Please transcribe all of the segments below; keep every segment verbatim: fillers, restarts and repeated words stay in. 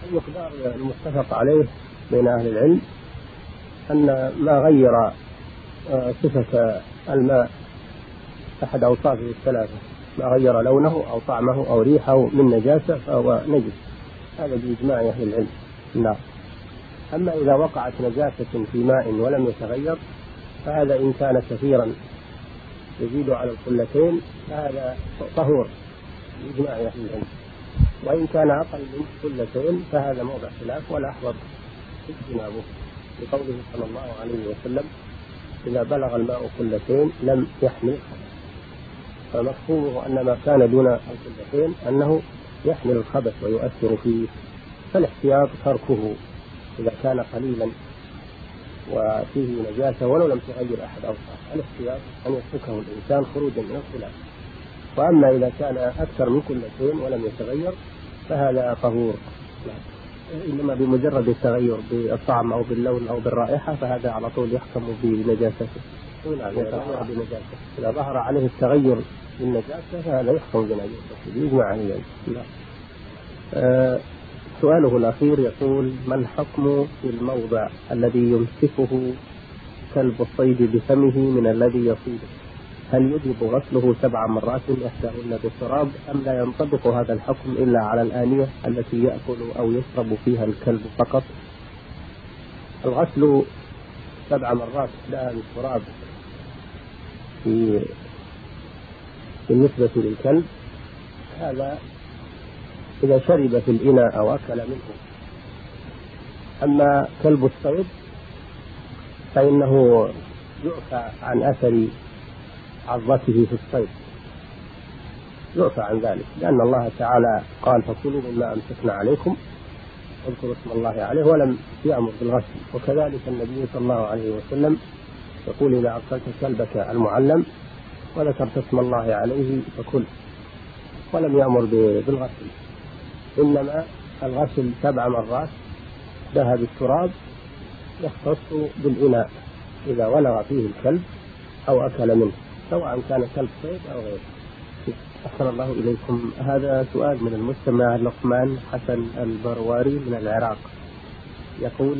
المقدار المتفق عليه بين أهل العلم أن ما غير صفة الماء أحد أوصافه الثلاثة، ما غير لونه أو طعمه أو ريحه من نجاسة فهو نجس، هذا بإجماع أهل العلم. لا. أما إذا وقعت نجاسة في ماء ولم يتغير فهذا إن كان كثيرا يزيد على القلتين فهذا طهور بإجماع أهل العلم، وإن كان أقل من قلتين فهذا موضع خلاف والأحوط اجتنابه، لقوله صلى الله عليه وسلم: إذا بلغ الماء قلتين لم يحمل الخبث. فمفهومه أن ما كان دون القلتين أنه يحمل الخبث ويؤثر فيه، فالاحتياط تركه إذا كان قليلا وفيه نجاسة ولو لم تغير أحد أوصاف، الاحتياط أن يتركه الإنسان خروجا من الخلاف. وأما إذا كان أكثر من قلتين ولم يتغير فهذا طهور، إنما بمجرد التغير بالطعم أو باللون أو بالرائحة فهذا على طول يحكم بنجاسته. بنجاسته إذا ظهر عليه التغير بالنجاسة فهذا يحكم بنجاسته بإجماع أهل العلم. أه سؤاله الأخير يقول: ما الحكم في الموضع الذي يمسكه كلب الصيد بفمه من الذي يصيده؟ هل يجب غسله سبع مرات إحداهن بالتراب أم لا ينطبق هذا الحكم إلا على الآنية التي يأكل أو يشرب فيها الكلب فقط؟ الغسل سبع مرات إحداها بالتراب في بالنسبة للكلب هذا إذا شرب في الإناء أو أكل منه. أما كلب الصيد فإنه يعفى عن أثر عضته في الصيد، يعفى عن ذلك، لأن الله تعالى قال: فكلوا مما أمسكنا عليكم واذكروا اسم الله عليه، ولم يأمر بالغسل. وكذلك النبي صلى الله عليه وسلم يقول: إذا أرسلت كلبك المعلم وذكرت اسم الله عليه فكل، ولم يأمر بالغسل، إنما الغسل سبع مرات ذهب بالتراب يختص بالإناء إذا ولغ فيه الكلب أو أكل منه، سواء كان كلب صيد أو غيره. أحسن الله إليكم. هذا سؤال من المستمع لقمان حسن البرواري من العراق، يقول: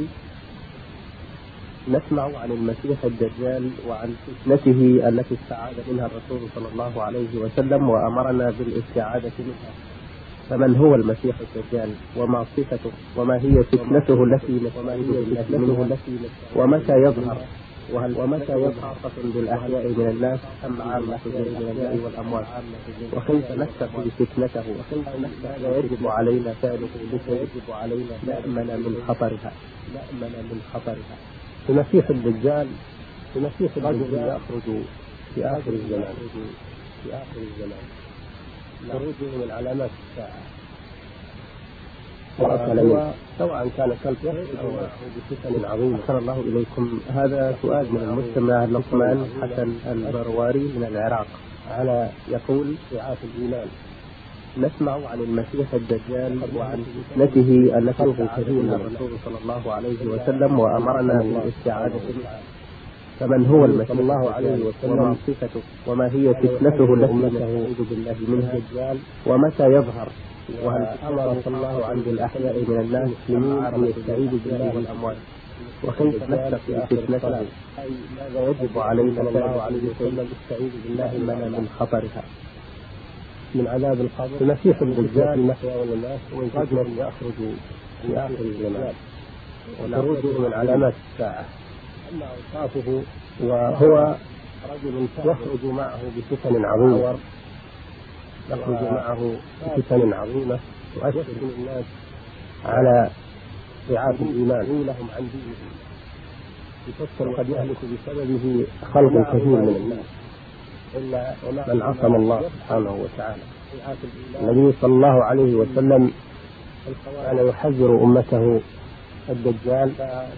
نسمع عن المسيح الدجال وعن فتنته التي استعاذ منها الرسول صلى الله عليه وسلم وأمرنا بالاستعاذة منها، فمن هو المسيح الدجال وما صفته وما هي فتنته التي نستعيذ منه ومتى يظهر ومتى يظهر بالأحياء من الناس أم عامة الأحياء والأموات، وكيف نتقي فتنته ماذا يجب علينا فعله لكي يجب علينا نأمن من خطرها نأمن من خطرها. المسيح الدجال المسيح الدجال يخرج في آخر الزمان في آخر الزمان خروجه من علامات الساعة، وأكل سواء كان كلب أو بفتن عظيمة. أحسن الله إليكم. هذا سؤال من المستمع لقمان حسن البرواري من العراق، على يقول: رعاة الإيمان، نسمع عن المسيح الدجال وعن فتنته التي استعاذ منها الرسول صلى الله عليه وسلم وأمرنا بالاستعاذة منها، فمن هو المسيح الله عليه وسلم صفته وما هي فتنته التي نستعيذ بالله منها ومتى يظهر، وهل أمر صلى الله عنه بالأحياء من الناس أم يستعيذ بالله والأموات، وكيف نتقي فتنته أي ماذا يجب علينا صلى الله عليه وسلم نستعيذ بالله من خطرها من عذاب القبر. المسيح الدجال محيا والممات رجل يخرج في آخر الزمان وخروجه من علامات الساعة. أما أوصافه وهو رجل يخرج معه بفتن عظيمة يخرج معه بفتن عظيمة تؤثر الناس على رعاة الإيمان لهم عن دينهم، يفسر قد يهلك بسببه خلق كثير من الناس إلا من عصم الله سبحانه وتعالى. النبي صلى الله عليه وسلم كان يحذر أمته الدجال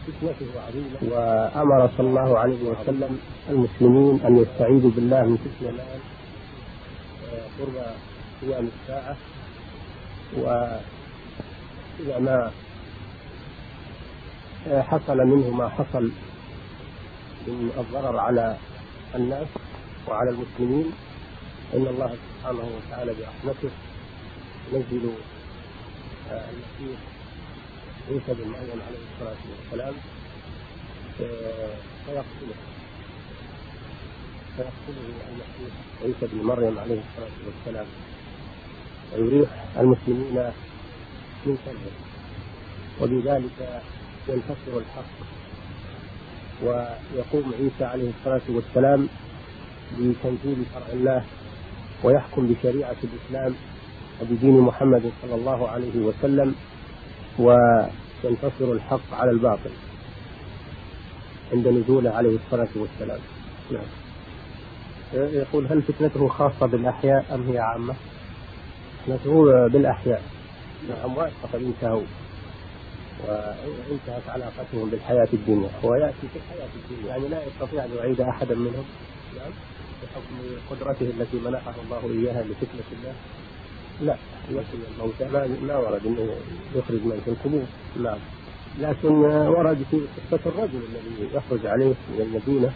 وأمر صلى الله عليه وسلم المسلمين أن يستعيذوا بالله من فتنة قرب قيام الساعة، وإذا ما حصل منه ما حصل من الضرر على الناس وعلى المسلمين إن الله سبحانه وتعالى برحمته ينزل المسيح عيسى بن مريم عليه الصلاة والسلام فيقتله فيقتله المسيح عيسى بن مريم عليه الصلاة والسلام ويريح المسلمين من شره، وبذلك ينتصر الحق، ويقوم عيسى عليه الصلاة والسلام بتنزيل شرع الله ويحكم بشريعة الإسلام وبدين محمد صلى الله عليه وسلم، وينتصر الحق على الباطل عند نزوله عليه الصلاة والسلام. نعم. يقول هل فتنته خاصة بالأحياء أم هي عامة؟ فتنته بالأحياء، الأموات فقد انتهوا وانتهت علاقتهم بالحياة الدنيا، هو يأتي في الحياة الدنيا يعني لا يستطيع أن يعيد أحدا منهم نعم بحكم قدرته التي منحه الله إياها لفتنة الله، لا يحيي الموتى ما ورد أنه يخرج من في القبور. نعم. لكن ورد في قصة الرجل الذي يخرج عليه من المدينة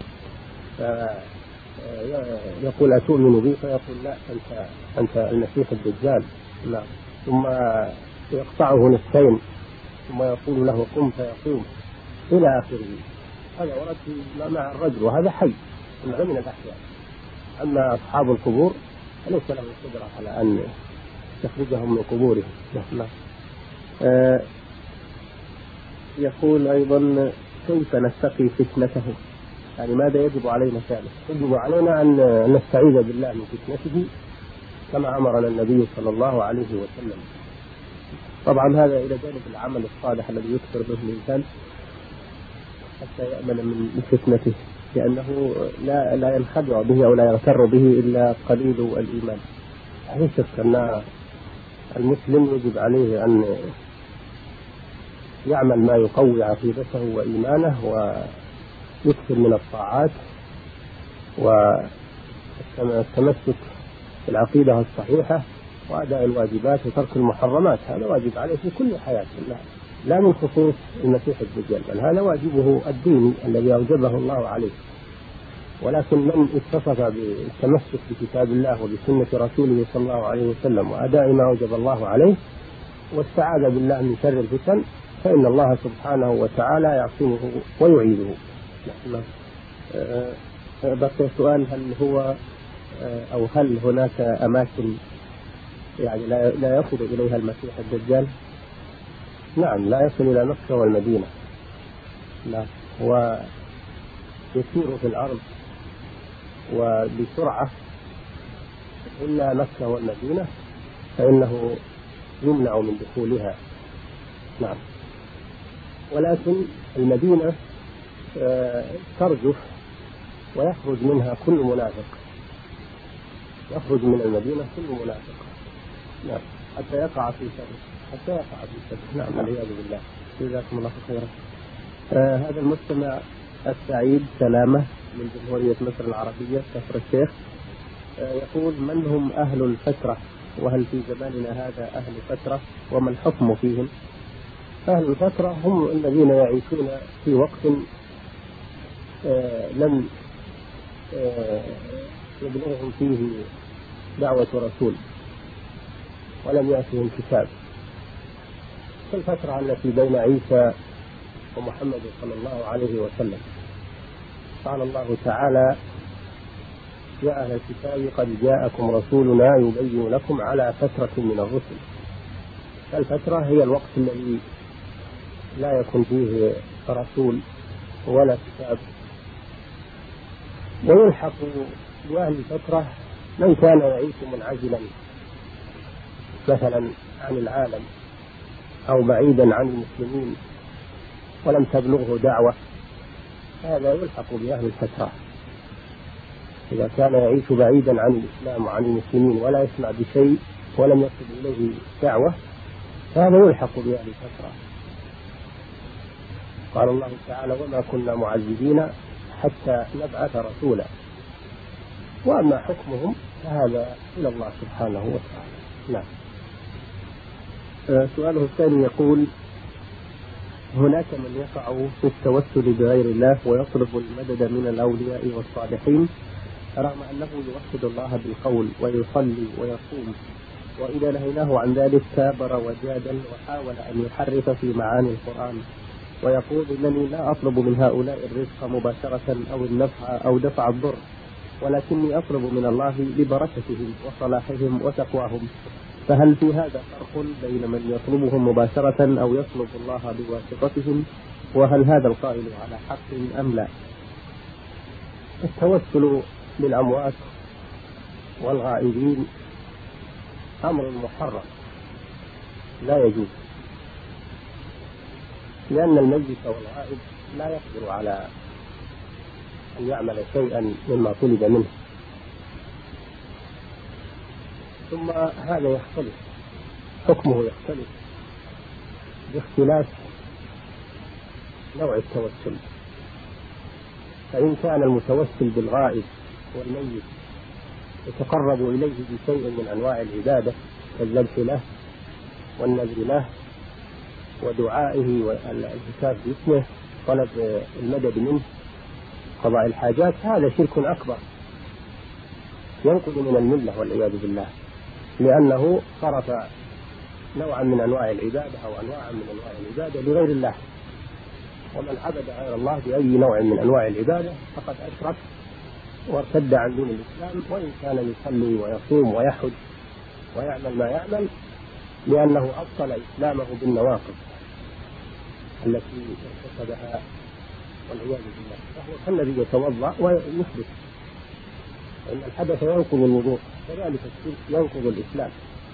يقول أتؤمن بي؟ فيقول لا أنت أنت المسيح الدجال. نعم. ثم يقطعه نصفين ثم يقول له قم فيقوم إلى آخره. هذا ورد مع الرجل وهذا حي من الأحياء. أما أصحاب القبور فليس لهم قدرة على أن يخرجهم من قبورهم. نعم. آه يقول أيضا كيف نتقي فتنته؟ يعني ماذا يجب علينا فعله؟ يجب علينا أن نستعيذ بالله من فتنته كما أمرنا النبي صلى الله عليه وسلم. طبعا هذا إلى جانب العمل الصالح الذي يكثر به الإنسان حتى يأمن من فتنته، لأنه لا لا ينخدع به أو لا يغتر به إلا قليل الإيمان. لا شك أن المسلم يجب عليه أن يعمل ما يقوي عقيدته وإيمانه ويكثر من الطاعات والتمسك بالعقيدة الصحيحة وأداء الواجبات وترك المحرمات. هذا واجب عليه في كل حياته، لا من خصوص المسيح الدجال، بل هذا واجبه الديني الذي أوجبه الله عليه. ولكن من اتصف بالتمسك بكتاب الله وبسنة رسوله صلى الله عليه وسلم وأداء ما أوجب الله عليه واستعاذ بالله من شر الفتن فإن الله سبحانه وتعالى يعصمه ويعيده. بقي سؤال، هل هو أو هل هناك أماكن يعني لا يصل إليها المسيح الدجال؟ نعم، لا يصل إلى مكة والمدينة، لا، ويسير في الأرض وبسرعة إلا مكة والمدينة فإنه يمنع من دخولها. نعم. ولكن المدينة ترجف ويخرج منها كل منافق، يخرج من المدينة كل منافق. نعم. حتى يقع في شر، حتى يقع في شر. نعم، والعياذ بالله. جزاكم الله خيرا. آه هذا المستمع السعيد سلامة من جمهورية مصر العربية كفر الشيخ آه يقول: من هم أهل الفترة؟ وهل في زماننا هذا أهل فترة؟ وما الحكم فيهم؟ أهل الفترة هم الذين يعيشون في وقت آه لم آه يبلغهم فيه دعوة رسول ولم يأتهم كتاب، كالفترة التي بين عيسى ومحمد صلى الله عليه وسلم. قال الله تعالى: يا أهل الكتاب قد جاءكم رسولنا يبين لكم على فترة من الرسل. الفترة هي الوقت الذي لا يكون فيه رسول ولا كتاب. ويلحق بأهل الفترة من كان يعيش منعزلا مثلا عن العالم أو بعيدا عن المسلمين ولم تبلغه دعوة، هذا يلحق بأهل الفترة. إذا كان يعيش بعيدا عن الإسلام وعن المسلمين ولا يسمع بشيء ولم يصل إليه دعوة، فهذا يلحق بأهل الفترة. قال الله تعالى: وما كنا معذبين حتى نبعث رسولا. وأما حكمهم فهذا إلى الله سبحانه وتعالى. نعم. سؤاله الثاني يقول: هناك من يقع في التوسل بغير الله ويطلب المدد من الأولياء والصالحين رغم أنه يوحد الله بالقول ويصلي ويصوم وإذا نهيناه عن ذلك كابر وجادل وحاول أن يحرف في معاني القرآن ويقول إنني لا أطلب من هؤلاء الرزق مباشرة أو النفع أو دفع الضر، ولكني أطلب من الله ببركتهم وصلاحهم وتقواهم. فهل في هذا فرق بين من يطلبهم مباشرة أو يطلب الله بواسطتهم؟ وهل هذا القائل على حق أم لا؟ التوسل بالأموات والغائبين أمر محرم لا يجوز، لأن الميت والغائب لا يقدر على أن يعمل شيئا مما طلب منه. ثم هذا يختلف، حكمه يختلف باختلاف نوع التوسل. فإن كان المتوسل بالغائب والميت يتقرب إليه بشيء من أنواع العبادة كالذبح له والنذر له ودعائه والالتفاف باسمه طلب المدد منه قضاء الحاجات، هذا شرك أكبر ينقض من الملة والعياذ بالله، لأنه صرف نوعا من أنواع العبادة أو أنواعا من أنواع العبادة لغير الله. ومن عبد غير الله بأي نوع من أنواع العبادة فقد أشرك وارتد عن دين الإسلام، وإن كان يصلي ويصوم ويحج ويعمل ما يعمل، لأنه أبطل إسلامه بالنواقض التي ارتكبها والعياذ بالله. فهو كالذي يتوضأ ويحدث، إن الحدث ينقض الوضوء، كذلك الشرك ينقض الإسلام،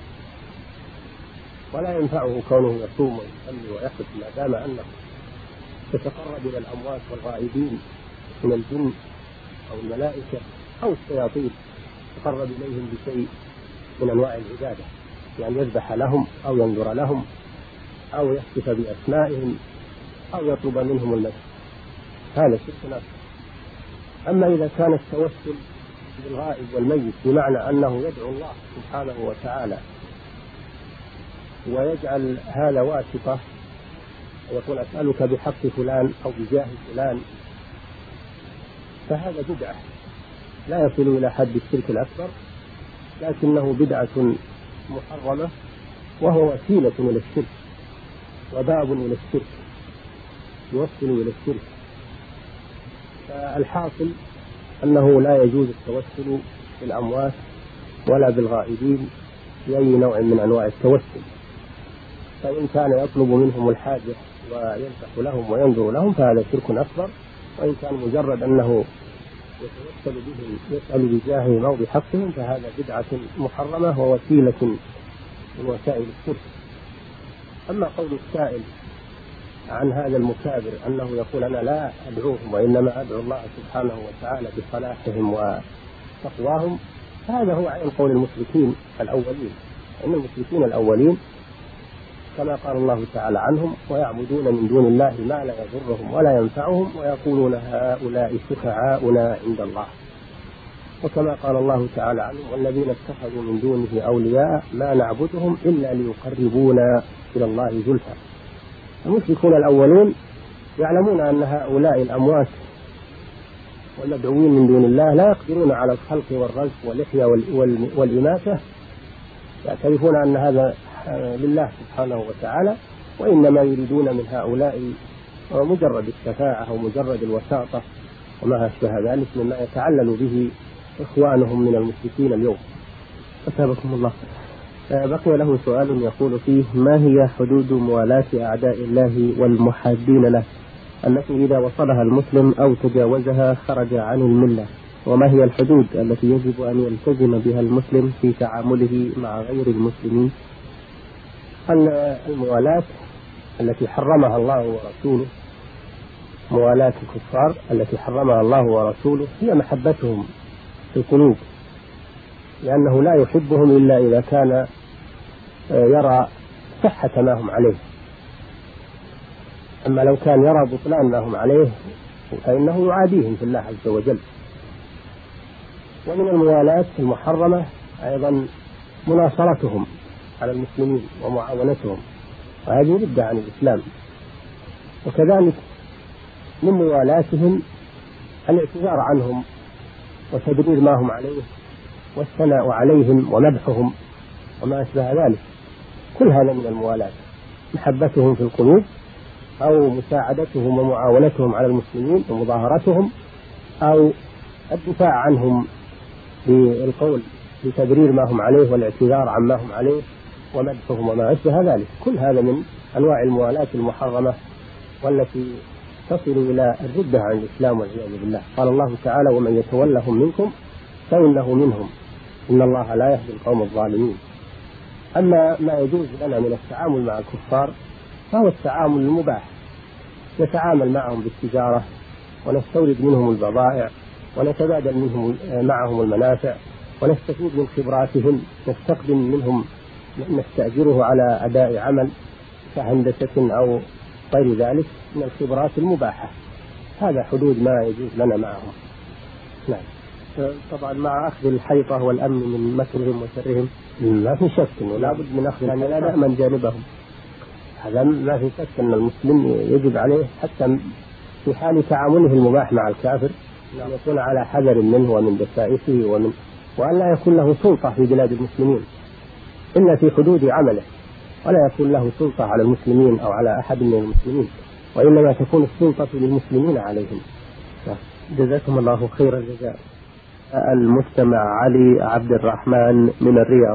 ولا ينفعه كونه يصوم ويصلي ويحج ما دام أنه يتقرب إلى الأموات والغائبين من الجن أو الملائكة أو الشياطين، يتقرب إليهم بشيء من أنواع العبادة، يعني يذبح لهم أو ينذر لهم أو يحتف بأسمائهم أو يطلب منهم المدد، هذا شرك أكبر. أما إذا كان التوسل بالغائب والميت بمعنى أنه يدعو الله سبحانه وتعالى ويجعل هذا واسطة، ويقول أسألك بحق فلان أو بجاه فلان، فهذا بدعة لا يصل إلى حد الشرك الأكبر، لكنه بدعة محرمة، وهو وسيلة إلى الشرك وباب إلى الشرك يوصل إلى الشرك. فالحاصل أنه لا يجوز التوسل بالأموات ولا بالغائبين بأي نوع من أنواع التوسل. فإن كان يطلب منهم الحاجة وينفح لهم وينذر لهم فهذا شرك أكبر، وإن كان مجرد أنه يتوسل بهم يسأل بجاههم أو بحقهم فهذا بدعة محرمة ووسيلة من وسائل الشرك. أما قول السائل عن هذا المكابر أنه يقول أنا لا أدعوهم وإنما أدعو الله سبحانه وتعالى بصلاحهم وتقواهم، هذا هو عين قول المشركين الأولين. إن المشركين الأولين كما قال الله تعالى عنهم ويعبدون من دون الله ما لا يضرهم ولا ينفعهم ويقولون هؤلاء شفعاؤنا عند الله، وكما قال الله تعالى عنهم والذين اتخذوا من دونه أولياء ما نعبدهم إلا ليقربونا إلى الله زلفى. المشركون الأولون يعلمون أن هؤلاء الأموات والمدعوين من دون الله لا يقدرون على الخلق والرزق والإحياء والإماتة، يعترفون أن هذا لله سبحانه وتعالى، وإنما يريدون من هؤلاء مجرد الشفاعة أو مجرد الوساطة وما أشبه ذلك مما يتعلل به إخوانهم من المشركين اليوم. أثابكم الله. بقي له سؤال يقول فيه: ما هي حدود موالاة أعداء الله والمحادين له التي إذا وصلها المسلم أو تجاوزها خرج عن الملة؟ وما هي الحدود التي يجب أن يلتزم بها المسلم في تعامله مع غير المسلمين؟ الموالاة التي حرمها الله ورسوله، موالاة الكفار التي حرمها الله ورسوله، هي محبتهم في القلوب، لأنه لا يحبهم إلا إذا كان يرى صحة ما هم عليه. أما لو كان يرى بطلان ما هم عليه فإنه يعاديهم في الله عز وجل. ومن الموالاة المحرمة أيضا مناصرتهم على المسلمين ومعاونتهم، وهذه ردة عن الإسلام. وكذلك من موالاتهم الاعتذار عنهم وتبرير ما هم عليه والثناء عليهم ومدحهم، وما أشبه ذلك، كل هذا من الموالاة، محبتهم في القلوب أو مساعدتهم ومعاونتهم على المسلمين ومظاهرتهم أو الدفاع عنهم بالقول بتبرير ما هم عليه والاعتذار عما هم عليه ومدحهم وما أشبه ذلك. كل هذا من أنواع الموالاة المحرمة والتي تصل إلى الردة عن الإسلام والعياذ بالله. قال الله تعالى: ومن يتولهم منكم فإنه منهم إن الله لا يهدي القوم الظالمين. أما ما يجوز لنا من التعامل مع الكفار فهو التعامل المباح، نتعامل معهم بالتجارة ونستورد منهم البضائع ونتبادل منهم معهم المنافع ونستفيد من خبراتهم، نستخدم منهم نستأجره على أداء عمل كهندسة أو غير ذلك من الخبرات المباحة. هذا حدود ما يجوز لنا معهم. نعم. طبعا مع أخذ الحيطة والأمن من مكرهم وشرهم ما في شك أنه لا بد من أخذ، يعني لا نأمن جانبهم. هذا ما في شك أن المسلم يجب عليه حتى في حال تعامله المباح مع الكافر أن يكون على حذر منه ومن دسائسه ومن وأن لا يكون له سلطة في بلاد المسلمين إلا في حدود عمله، ولا يكون له سلطة على المسلمين أو على أحد من المسلمين، وإنما تكون السلطة للمسلمين عليهم. جزاكم الله خير الجزاء. المستمع علي عبد الرحمن من الرياض،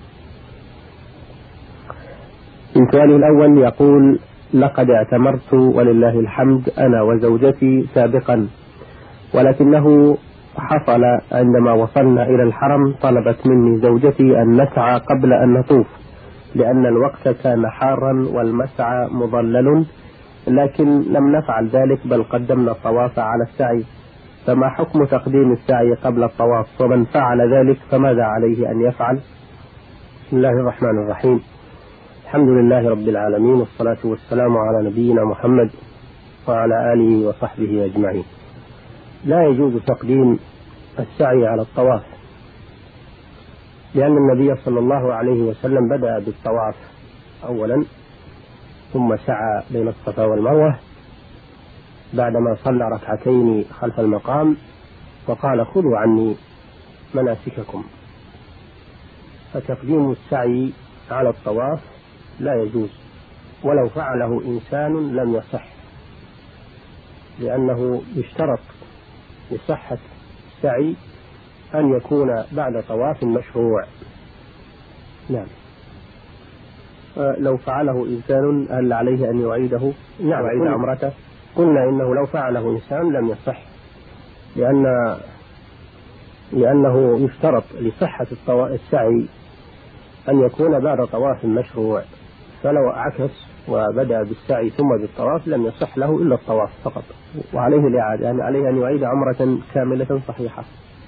من سؤاله الأول يقول: لقد اعتمرت ولله الحمد أنا وزوجتي سابقا، ولكنه حصل عندما وصلنا إلى الحرم طلبت مني زوجتي أن نسعى قبل أن نطوف لأن الوقت كان حارا والمسعى مضلل، لكن لم نفعل ذلك بل قدمنا الطواف على السعي، فما حكم تقديم السعي قبل الطواف؟ ومن فعل ذلك فماذا عليه أن يفعل؟ بسم الله الرحمن الرحيم. الحمد لله رب العالمين، والصلاة والسلام على نبينا محمد وعلى آله وصحبه أجمعين. لا يجوز تقديم السعي على الطواف، لأن النبي صلى الله عليه وسلم بدأ بالطواف أولا ثم سعى بين الصفا والمروة بعدما صلى ركعتين خلف المقام وقال: خذوا عني مناسككم. فتقديم السعي على الطواف لا يجوز، ولو فعله إنسان لم يصح، لأنه يشترط لصحة السعي أن يكون بعد طواف مشروع. نعم. لو فعله إنسان هل عليه أن يعيده؟ نعم، يعيد عمرته. قلنا إنه لو فعله إنسان لم يصح، لأن لأنه يشترط لصحة السعي أن يكون بعد طواف مشروع، فلو عكس وبدأ بالسعي ثم بالطواف لم يصح له إلا الطواف فقط، وعليه الإعادة، يعني عليه أن يعيد عمرة كاملة صحيحة.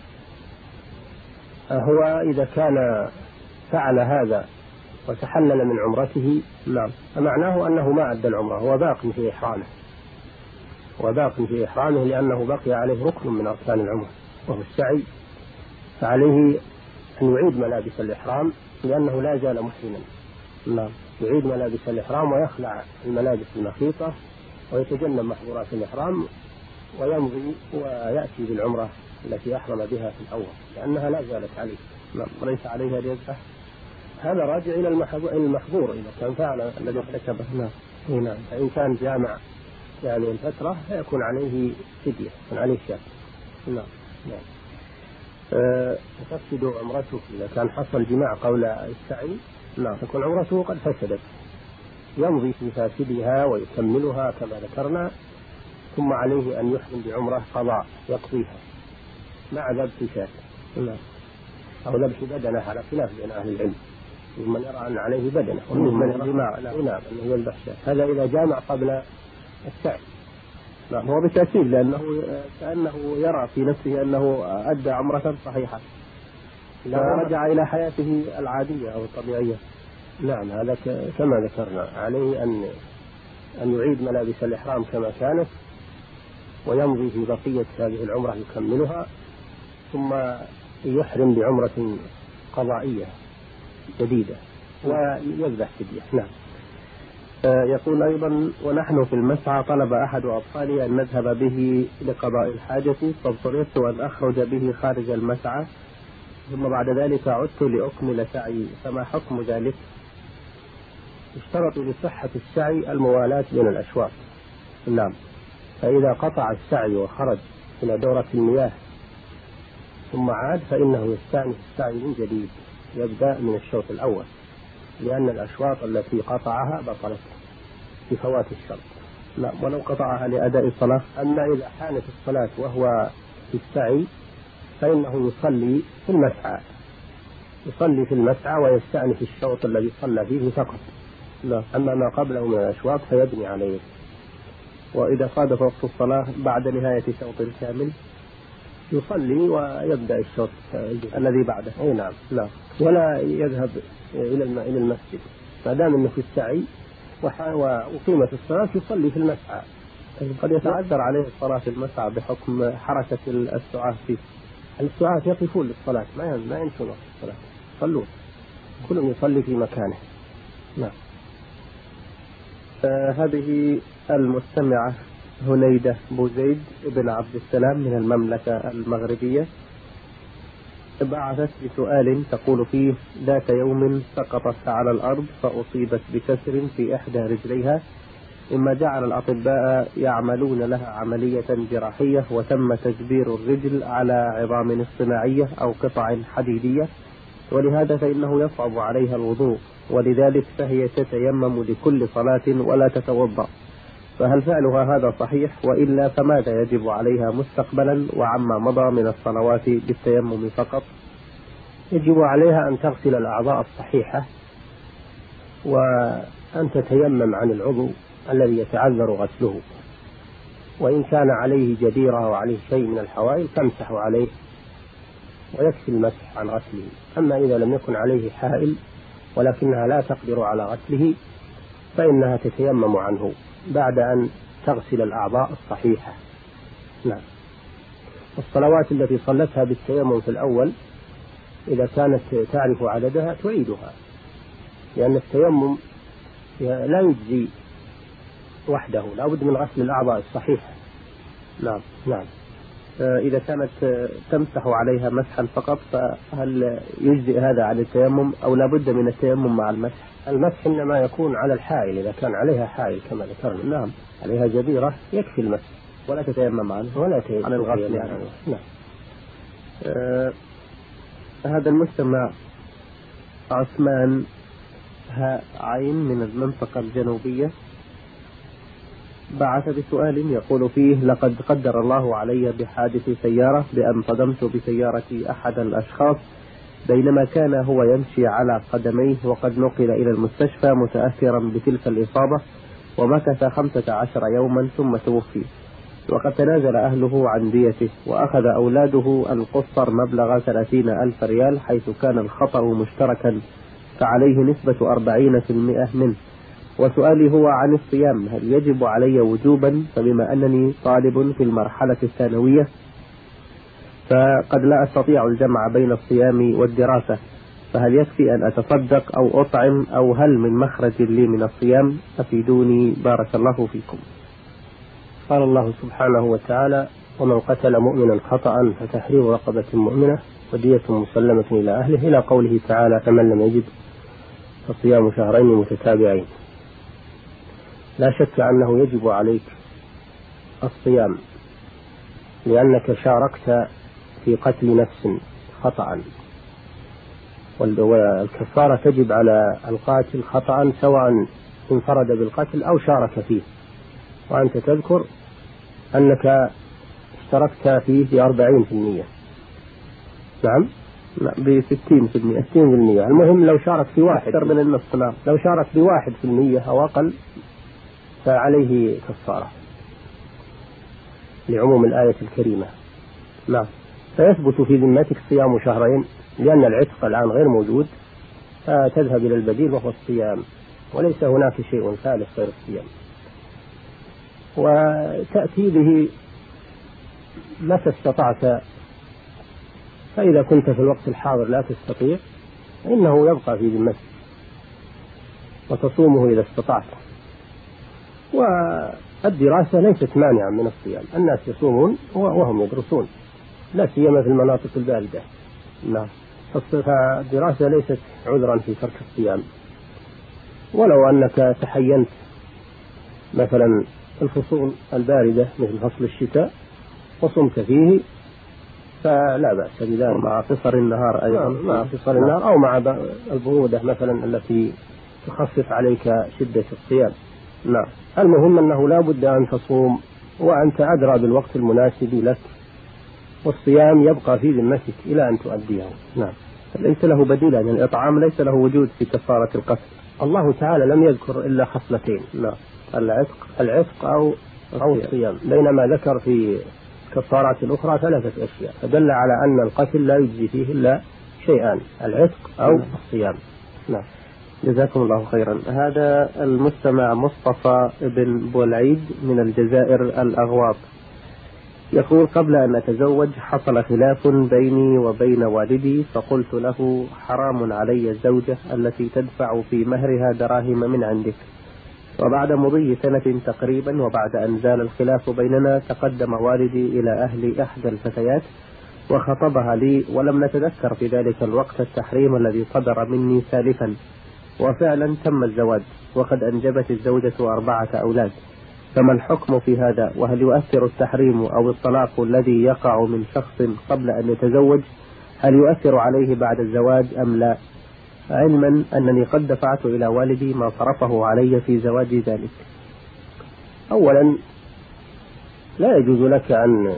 هو إذا كان فعل هذا وتحلل من عمرته نعم فمعناه أنه ما أدى العمرة، هو باق في إحرامه وباق في إحرامه لأنه بقي عليه ركن من أركان العمرة وهو السعي، فعليه أن يعيد ملابس الإحرام لأنه لا زال محرما. نعم، يعيد ملابس الإحرام ويخلع الملابس المخيطة ويتجنب محظورات الإحرام ويمضي ويأتي بالعمرة التي أحرم بها في الأول لأنها لا زالت عليه وليس عليها رزقة. هذا راجع إلى المحظور إذا كان فعل الذي ارتكبه. نعم. نعم. فإن كان جامع يعني الفترة فيكون عليه فدية، يكون عليه شاة. نعم. نعم. أه تفسد عمرته إذا كان حصل جماع قول السعي. نعم. تكون عمرته قد فسدت، يمضي في فاسدها ويكملها كما ذكرنا، ثم عليه أن يحرم بعمرة قضاء يقضيها مع ذبح شاة. نعم. أو ذبح بدنه على خلاف بين أهل العلم، من يرى أن عليه بدنه ومن يرى جماع نعم أنه يذبح شاة. هذا إذا جامع قبل السعي. نعم. هو بالتأكيد لأنه كأنه يرى في نفسه أنه أدى عمرة صحيحة لو رجع إلى حياته العادية أو الطبيعية. نعم، هذا كما ذكرنا عليه أن أن يعيد ملابس الإحرام كما كانت ويمضي في بقية هذه العمرة يكملها ثم يحرم بعمرة قضائية جديدة ويذبح فدية. نعم. يقول أيضا: ونحن في المسعى طلب أحد أطفالي أن نذهب به لقضاء الحاجة، فاضطررت أن أخرج به خارج المسعى ثم بعد ذلك عدت لأكمل سعي، فما حكم ذلك؟ اشترط لصحة السعي الموالاة بين الأشواط. نعم. فإذا قطع السعي وخرج إلى دورة المياه ثم عاد فإنه يستأنف السعي من جديد، يبدأ من الشوط الأول، لأن الأشواط التي قطعها بطلت بفوات الشرط. لا، ولو قطعها لأداء الصلاة. أما إذا حانت الصلاة وهو في السعي فإنه يصلي في المسعى، يصلي في المسعى ويستأنف الشوط الذي صلى فيه فقط. لا. أما ما قبله من الأشواط فيبني عليه. وإذا صادف وقت الصلاة بعد نهاية شوط كامل يصلي ويبدأ الشوط الذي بعده. أي نعم. لا، ولا يذهب إلى إلى المسجد ما دام أنه في السعي وقيمة الصلاة يصلي في المسعى. قد يتعذر عليه الصلاة في المسعى بحكم حركة السعاة فيه. السعاة يقفون للصلاة، ما ما ينسون وقت الصلاة، يصلون كلهم يصلي في مكانه. نعم. آه هذه المستمعة هنيدة بوزيد ابن عبد السلام من المملكة المغربية بعثت بسؤال تقول فيه: ذات يوم سقطت على الأرض فأصيبت بكسر في إحدى رجليها، مما جعل الأطباء يعملون لها عملية جراحية، وتم تجبير الرجل على عظام اصطناعية أو قطع حديدية، ولهذا فإنه يصعب عليها الوضوء، ولذلك فهي تتيمم لكل صلاة ولا تتوضأ، فهل فعلها هذا صحيح؟ وإلا فماذا يجب عليها مستقبلا وعما مضى من الصلوات بالتيمم فقط؟ يجب عليها أن تغسل الأعضاء الصحيحة وأن تتيمم عن العضو الذي يتعذر غسله، وإن كان عليه جديرة وعليه شيء من الحوائل تمسح عليه ويكفي المسح عن غسله. أما إذا لم يكن عليه حائل ولكنها لا تقدر على غسله فإنها تتيمم عنه بعد أن تغسل الأعضاء الصحيحة. نعم. الصلوات التي صلتها بالتيمم في الأول إذا كانت تعرف عددها تعيدها، لأن التيمم لا يجزي وحده، لا بد من غسل الأعضاء الصحيحة. نعم. نعم. إذا كانت تمسح عليها مسحا فقط فهل يجزئ هذا عن التيمم أو لا بد من التيمم مع المسح؟ المسح إنما يكون على الحائل إذا كان عليها حائل كما ذكرنا. نعم. عليها جبيرة يكفي المسح ولا تتيمم عنه ولا تتيمم عن الغسل يعني. نعم. آه هذا المستمع عثمان هاء عين من المنطقة الجنوبية بعث بسؤال يقول فيه: لقد قدر الله علي بحادث سيارة بأن صدمت بسيارة أحد الأشخاص بينما كان هو يمشي على قدميه، وقد نقل إلى المستشفى متأثرا بتلك الإصابة، ومكث خمسة عشر يوما ثم توفي، وقد تنازل أهله عن ديته، وأخذ أولاده القصر مبلغ ثلاثين ألف ريال حيث كان الخطأ مشتركا فعليه نسبة أربعين في المئة منه. وسؤالي هو عن الصيام، هل يجب علي وجوبا؟ فبما أنني طالب في المرحلة الثانوية فقد لا أستطيع الجمع بين الصيام والدراسة، فهل يكفي أن أتصدق أو أطعم أو هل من مخرج لي من الصيام؟ أفيدوني بارك الله فيكم. قال الله سبحانه وتعالى: ومن قتل مؤمنا خطأ فتحرير رقبة مؤمنة ودية مسلمة إلى أهله، إلى قوله تعالى: فمن لم يجد فصيام شهرين متتابعين. لا شك أنه يجب عليك الصيام لأنك شاركت في قتل نفس خطأ، والكفارة تجب على القاتل خطأ سواء انفرد بالقتل أو شارك فيه، وأنت تذكر أنك اشتركت فيه بأربعين في المية. نعم، بستين في المية ستين في المية. المهم لو شارك في واحد أكثر من النصف، لو شارك بواحد في المية أو أقل فعليه كفارة لعموم الآية الكريمة. نعم. فيثبت في ذمتك صيام شهرين لأن العتق الآن غير موجود، فتذهب إلى البديل وهو الصيام، وليس هناك شيء ثالث غير الصيام، وتأتي به متى استطعت. فإذا كنت في الوقت الحاضر لا تستطيع فإنه يبقى في ذمتك وتصومه إذا استطعت. والدراسة ليست مانعا من الصيام، الناس يصومون وهم يدرسون، لا سيما في المناطق الباردة. نعم. فالدراسة ليست عذرا في ترك الصيام، ولو أنك تحينت مثلا الفصول الباردة مثل فصل الشتاء وصمت فيه فلا بأس بذلك، مع قصر النهار أيضا، مع قصر النهار أو مع البرودة مثلا التي تخفف عليك شدة الصيام. نعم. المهم أنه لا بد أن تصوم وأنت أدرى بالوقت المناسب لك، والصيام يبقى في ذمتك إلى أن تؤديه. نعم. ليس له بديل، يعني الإطعام ليس له وجود في كفارة القتل. الله تعالى لم يذكر إلا خصلتين، نعم، العتق العتق أو أو الصيام، بينما ذكر في كفارات الأخرى ثلاثة أشياء، فدل على أن القتل لا يجزي فيه إلا شيئان، العتق أو نعم. الصيام. نعم. جزاكم الله خيرا. هذا المستمع مصطفى بن بولعيد من الجزائر الأغواط يقول: قبل أن أتزوج حصل خلاف بيني وبين والدي، فقلت له: حرام علي الزوجة التي تدفع في مهرها دراهم من عندك. وبعد مضي سنة تقريبا وبعد أن زال الخلاف بيننا تقدم والدي إلى أهل إحدى الفتيات وخطبها لي، ولم نتذكر في ذلك الوقت التحريم الذي صدر مني سالفا، وفعلا تم الزواج وقد أنجبت الزوجة أربعة أولاد. فما الحكم في هذا؟ وهل يؤثر التحريم أو الطلاق الذي يقع من شخص قبل أن يتزوج، هل يؤثر عليه بعد الزواج أم لا؟ علما أنني قد دفعت إلى والدي ما صرفه علي في زواج ذلك. أولا لا يجوز لك أن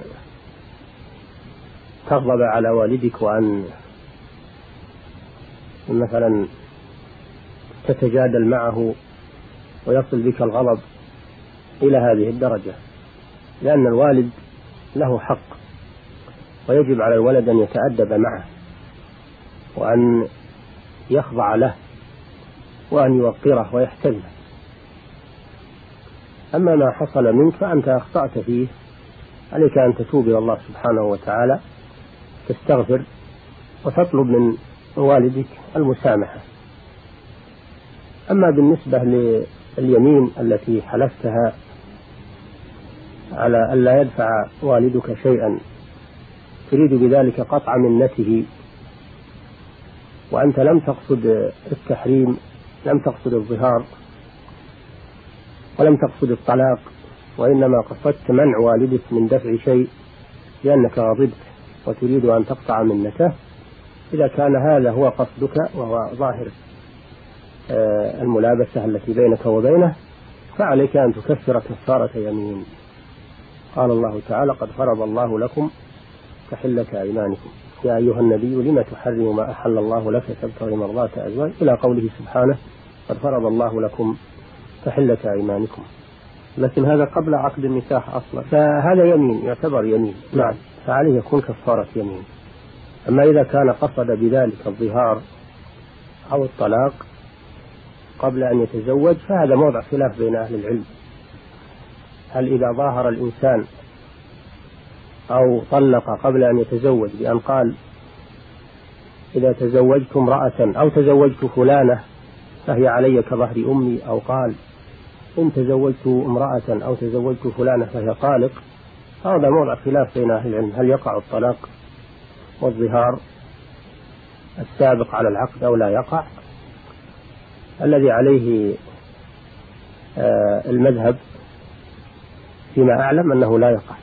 تغضب على والدك وأن مثلا تتجادل معه ويصل بك الغضب إلى هذه الدرجة، لأن الوالد له حق ويجب على الولد أن يتأدب معه وأن يخضع له وأن يوقره ويحترمه. أما ما حصل منك فأنت أخطأت فيه، عليك أن تتوب إلى الله سبحانه وتعالى، تستغفر وتطلب من والدك المسامحة. أما بالنسبة لليمين التي حلفتها على أن لا يدفع والدك شيئا تريد بذلك قطع منته، وأنت لم تقصد التحريم، لم تقصد الظهار ولم تقصد الطلاق، وإنما قصدت منع والدك من دفع شيء لأنك غضبت وتريد أن تقطع منته، إذا كان هذا هو قصدك وهو ظاهر الملابسة التي بينك وبينه، فعليك أن تكفر كفارة يمين. قال الله تعالى: قد فرض الله لكم تحلة أيمانكم يا أيها النبي لما تحرم ما أحل الله لك تبتغي مرضات أزواج، إلى قوله سبحانه: قد فرض الله لكم تحلة أيمانكم. لكن هذا قبل عقد النكاح أصلا، فهذا يمين، يعتبر يمين، نعم، فعليه يكون كفارة يمين. أما إذا كان قصد بذلك الظهار أو الطلاق قبل أن يتزوج فهذا موضع خلاف بين أهل العلم، هل إذا ظاهر الإنسان أو طلق قبل أن يتزوج بأن قال إذا تزوجت امرأة أو تزوجت فلانة فهي علي كظهر أمي، أو قال إن تزوجت امرأة أو تزوجت فلانة فهي طالق، هذا موضع خلاف بين أهل العلم، هل يقع الطلاق والظهار السابق على العقد أو لا يقع. الذي عليه المذهب فيما أعلم أنه لا يقع،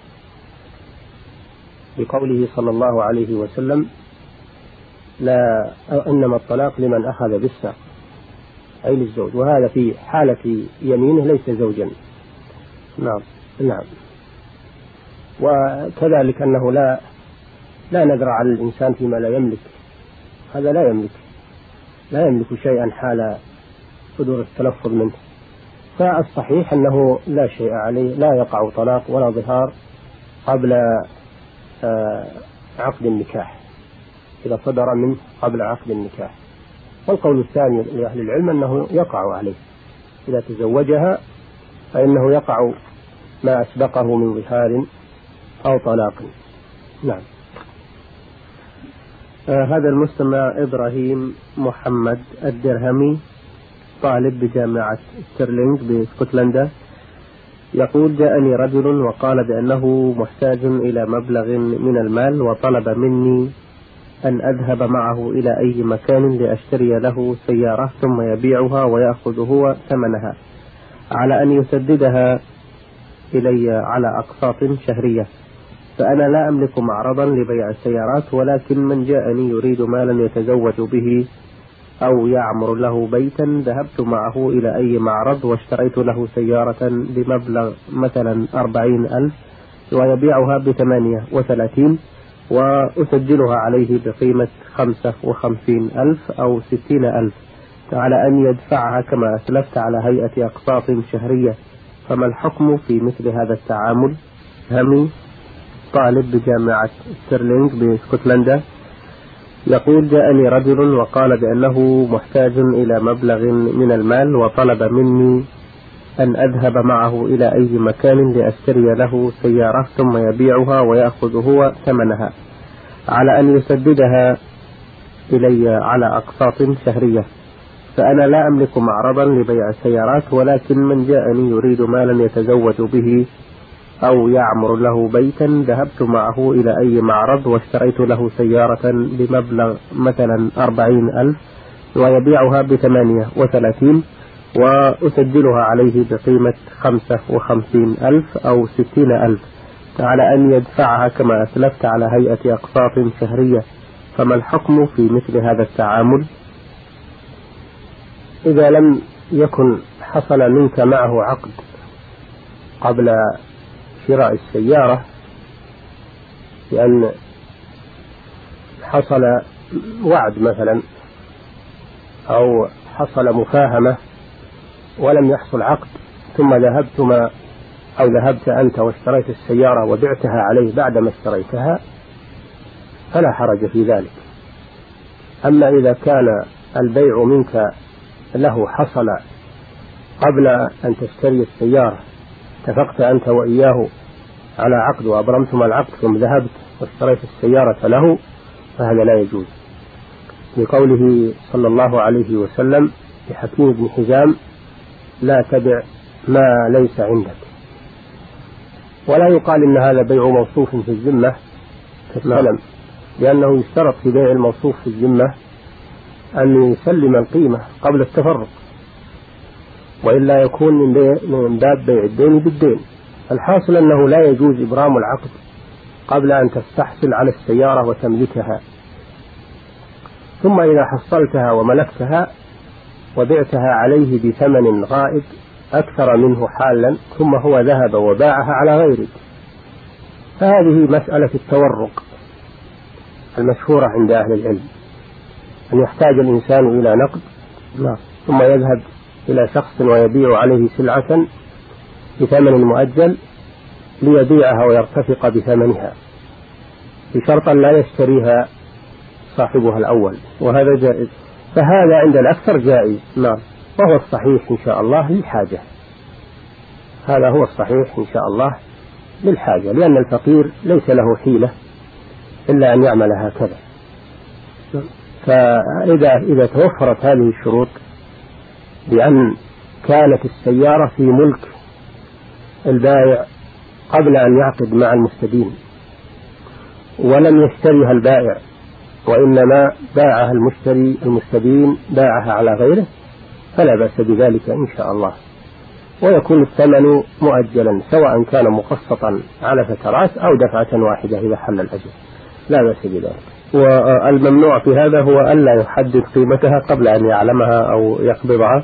بقوله صلى الله عليه وسلم: لا إنما الطلاق لمن أخذ بالساق، أي للزوج، وهذا في حالة يمينه ليس زوجا. نعم نعم. وكذلك أنه لا لا نذر على الإنسان فيما لا يملك، هذا لا يملك لا يملك شيئا حال صدور التلفظ منه، فالصحيح أنه لا شيء عليه، لا يقع طلاق ولا ظهار قبل عقد النكاح إذا صدر منه قبل عقد النكاح. والقول الثاني لأهل العلم أنه يقع عليه إذا تزوجها، فإنه يقع ما أسبقه من ظهار أو طلاق. نعم. آه هذا المستمع إبراهيم محمد الدرهمي طالب بجامعة ستيرلينغ باسكتلندا يقول: جاءني رجل وقال بأنه محتاج إلى مبلغ من المال وطلب مني أن أذهب معه إلى أي مكان لأشتري له سيارة ثم يبيعها ويأخذ هو ثمنها على أن يسددها إلي على أقساط شهرية، فأنا لا أملك معرضا لبيع السيارات، ولكن من جاءني يريد مالا يتزوج به أو يعمر له بيتا ذهبت معه إلى أي معرض واشتريت له سيارة بمبلغ مثلا أربعين ألف ويبيعها بثمانية وثلاثين وأسجلها عليه بقيمة خمسة وخمسين ألف أو ستين ألف على أن يدفعها كما أسلفت على هيئة أقساط شهرية، فما الحكم في مثل هذا التعامل؟ همي طالب بجامعة ستيرلينغ باسكتلندا يقول: جاءني رجل وقال بأنه محتاج إلى مبلغ من المال وطلب مني أن أذهب معه إلى أي مكان لأشتري له سيارة ثم يبيعها ويأخذ هو ثمنها على أن يسددها إلي على أقساط شهرية، فأنا لا أملك معرضا لبيع السيارات، ولكن من جاءني يريد مالا يتزوج به أو يعمر له بيتا ذهبت معه إلى أي معرض واشتريت له سيارة بمبلغ مثلا أربعين ألف ويبيعها بثمانية وثلاثين وأسجلها عليه بقيمة خمسة وخمسين ألف أو ستين ألف على أن يدفعها كما أسلفت على هيئة أقساط شهرية، فما الحكم في مثل هذا التعامل؟ إذا لم يكن حصل منك معه عقد قبل شراء السيارة، لأن حصل وعد مثلا أو حصل مفاهمة ولم يحصل عقد، ثم ذهبتما أو ذهبت أنت واشتريت السيارة وبعتها عليه بعدما اشتريتها فلا حرج في ذلك. أما إذا كان البيع منك له حصل قبل أن تشتري السيارة، اتفقت أنت وإياه على عقد وأبرمتما العقد ثم ذهبت واشتريت السيارة له، فهذا لا يجوز، لقوله صلى الله عليه وسلم لحكيم بن حزام: لا تبع ما ليس عندك. ولا يقال إن هذا بيع موصوف في الذمة كالسلم، لأنه يشترط في بيع الموصوف في الذمة أن يسلم القيمة قبل التفرق، وإلا يكون من باب بيع الدين بالدين. الحاصل أنه لا يجوز إبرام العقد قبل أن تستحصل على السيارة وتملكها، ثم إذا حصلتها وملكتها وبعتها عليه بثمن غائب أكثر منه حالا ثم هو ذهب وباعها على غيرك، فهذه مسألة التورق المشهورة عند أهل العلم، أن يحتاج الإنسان إلى نقد ثم يذهب إلى شخص ويبيع عليه سلعة بثمن مؤجل ليبيعها ويرتفق بثمنها بشرط لا يشتريها صاحبها الأول، وهذا جائز. فهذا عند الأكثر جائز، نعم، وهو الصحيح إن شاء الله للحاجة. هذا هو الصحيح إن شاء الله للحاجة، لأن الفقير ليس له حيلة إلا أن يعمل هكذا. فإذا إذا توفرت هذه الشروط بأن كانت السيارة في ملك البائع قبل أن يعقد مع المستدين ولم يشتريها البائع وإنما باعها المشتري المستدين باعها على غيره، فلا بأس بذلك إن شاء الله، ويكون الثمن مؤجلا سواء كان مقسطا على فترات أو دفعة واحدة إذا حل الأجل، لا بأس بذلك. والممنوع في هذا هو ألا يحدد قيمتها قبل أن يعلمها أو يقبضها.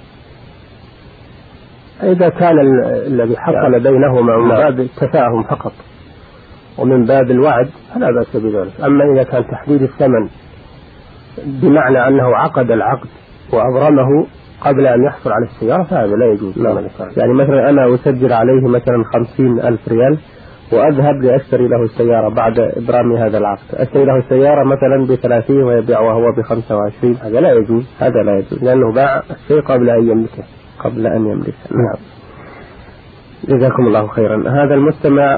إذا كان الذي حصل بينهما من باب التفاهم فقط ومن باب الوعد فلا بأس بذلك. أما إذا كان تحديد الثمن بمعنى أنه عقد العقد وأبرمه قبل أن يحصل على السيارة فهذا لا يجوز. يعني مثلا أنا أسجل عليه مثلا خمسين ألف ريال وأذهب لأشتري له السيارة بعد إبرام هذا العقد، أشتري له السيارة مثلا بثلاثين ويبيعها هو بخمسة وعشرين، هذا لا يجوز. هذا لا يجوز لأنه باع الشيء قبل أن يملكه قبل أن يملكه. نعم، جزاكم الله خيرا. هذا المستمع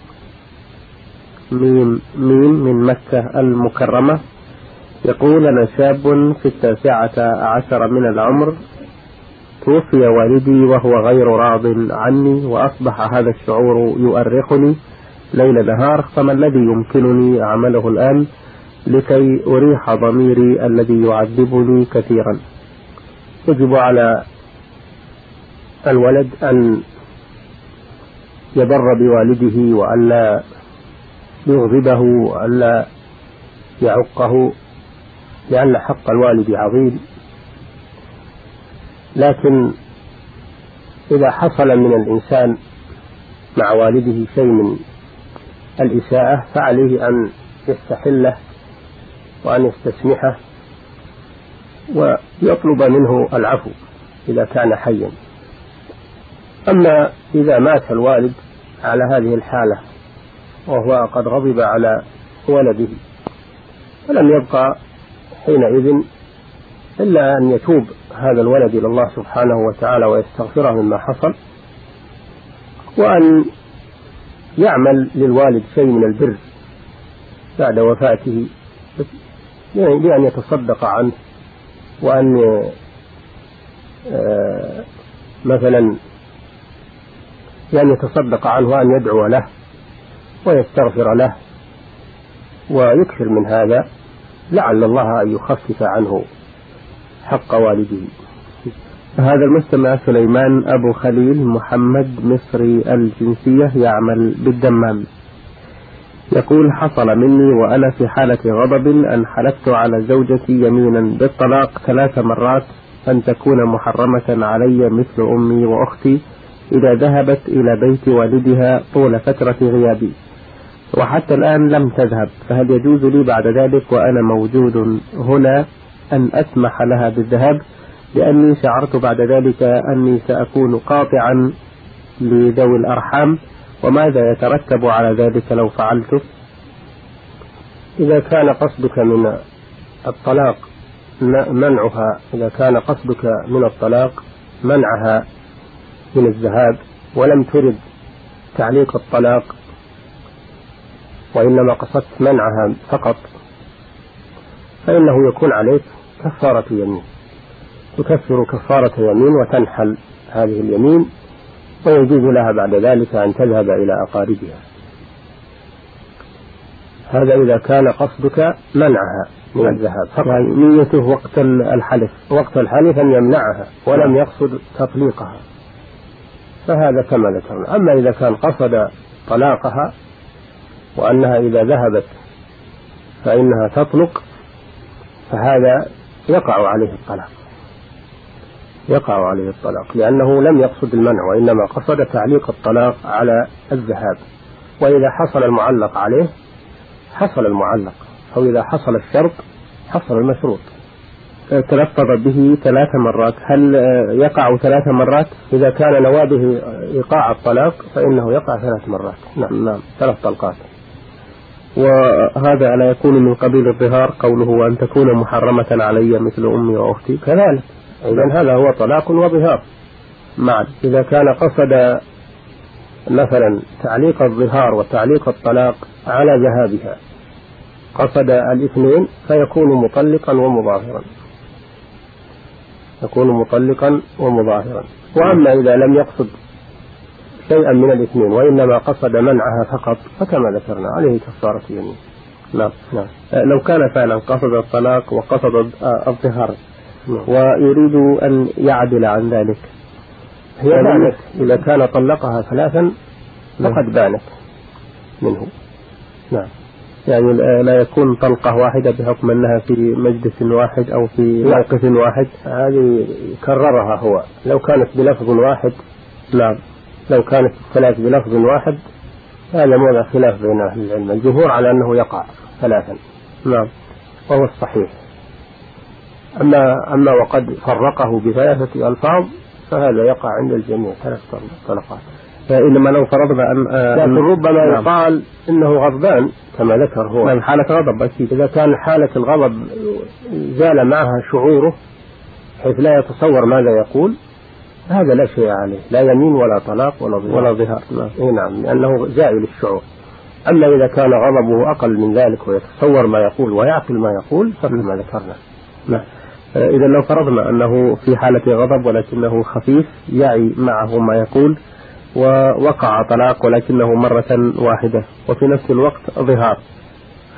ميم ميم من مكة المكرمة يقول: أنا شاب في التاسعة عشر من العمر، توفي والدي وهو غير راض عني، وأصبح هذا الشعور يؤرقني ليل نهار، فما الذي يمكنني أعمله الآن لكي أريح ضميري الذي يعذبني كثيرا. يجب على الولد أن يبر بوالده وألا يغضبه وألا يعقه، لأن حق الوالد عظيم. لكن إذا حصل من الإنسان مع والده شيء من الإساءة فعليه أن يستحله وأن يستسمحه ويطلب منه العفو إذا كان حيا. أما إذا مات الوالد على هذه الحالة وهو قد غضب على ولده فلم يبقى حينئذ إلا أن يتوب هذا الولد إلى الله سبحانه وتعالى ويستغفره مما حصل، وأن يعمل للوالد شيء من البر بعد وفاته بأن يتصدق عنه، وأن مثلا بأن يتصدق عنه وأن يدعو له ويستغفر له ويكثر من هذا، لعل الله أن يخفف عنه حق والده. هذا المستمع سليمان أبو خليل محمد مصري الجنسية يعمل بالدمام، يقول: حصل مني وأنا في حالة غضب أن حلفت على زوجتي يمينا بالطلاق ثلاث مرات أن تكون محرمة علي مثل أمي وأختي إذا ذهبت إلى بيت والدها طول فترة غيابي، وحتى الآن لم تذهب، فهل يجوز لي بعد ذلك وأنا موجود هنا أن أسمح لها بالذهاب، لأني شعرت بعد ذلك أني سأكون قاطعا لذوي الأرحام، وماذا يترتب على ذلك لو فعلت؟ إذا كان قصدك من الطلاق منعها إذا كان قصدك من الطلاق منعها من الذهاب ولم ترد تعليق الطلاق وإنما قصدت منعها فقط، فإنه يكون عليك كفارة يمين، تكفر كفارة يمين وتنحل هذه اليمين، ويجوز لها بعد ذلك أن تذهب إلى أقاربها. هذا إذا كان قصدك منعها من الذهاب فقط، يعني نيته وقت الحلف وقت الحلف أن يمنعها ولم يقصد تطليقها، فهذا كما ذكرنا. أما إذا كان قصد طلاقها وأنها إذا ذهبت فإنها تطلق، فهذا يقع عليه الطلاق يقع عليه الطلاق لأنه لم يقصد المنع وإنما قصد تعليق الطلاق على الذهاب. وإذا حصل المعلق عليه حصل المعلق، أو إذا حصل الشرط حصل المشروط. تلفظ به ثلاث مرات، هل يقع ثلاث مرات؟ إذا كان نوابه إيقاع الطلاق فإنه يقع ثلاث مرات. نعم نعم ثلاث طلقات. وهذا لا يكون من قبيل الظهار قوله أن تكون محرمة علي مثل أمي وأختي؟ كذلك. إذن هذا هو طلاق وظهار معا. إذا كان قصد مثلا تعليق الظهار وتعليق الطلاق على ذهابها، قصد الاثنين فيكون مطلقا ومظاهرا يكون مطلقا ومظاهرا. وأما إذا لم يقصد شيئا من الاثنين وإنما قصد منعها فقط فكما ذكرنا عليه كفارة يمين. نعم نعم. لو كان فعلا قصد الطلاق وقصد الظهار ويريد أن يعدل عن ذلك، هي بانت. إذا كان طلقها ثلاثا فقد بانت منه. نعم. يعني لا يكون طلقة واحدة بحكم أنها في مجلس واحد أو في موقف واحد، هذه كررها هو. لو كانت بلفظ واحد نعم، لو كانت الثلاث بلفظ واحد هذا موضع خلاف بين أهل العلم. الجمهور على أنه يقع ثلاثا نعم وهو الصحيح. أما أما وقد فرقه بثلاثة ألفاظ فهذا يقع عند الجميع ثلاث طلقات. إنما لو فرضنا أن لكن ربما نعم. يقال إنه غضبان كما ذكر هو من حالة غضب أكيد. إذا كان حالة الغضب زال معها شعوره حيث لا يتصور ماذا يقول هذا لا شيء عليه، لا يمين ولا طلاق ولا ظهار ولا ظهار. نعم. نعم لأنه زائل الشعور. أما إذا كان غضبه أقل من ذلك ويتصور ما يقول ويعقل ما يقول فكما ذكرنا. نعم. إذا لو فرضنا أنه في حالة غضب ولكنه خفيف يعي معه ما يقول ووقع طلاق ولكنه مرة واحدة وفي نفس الوقت ظهار،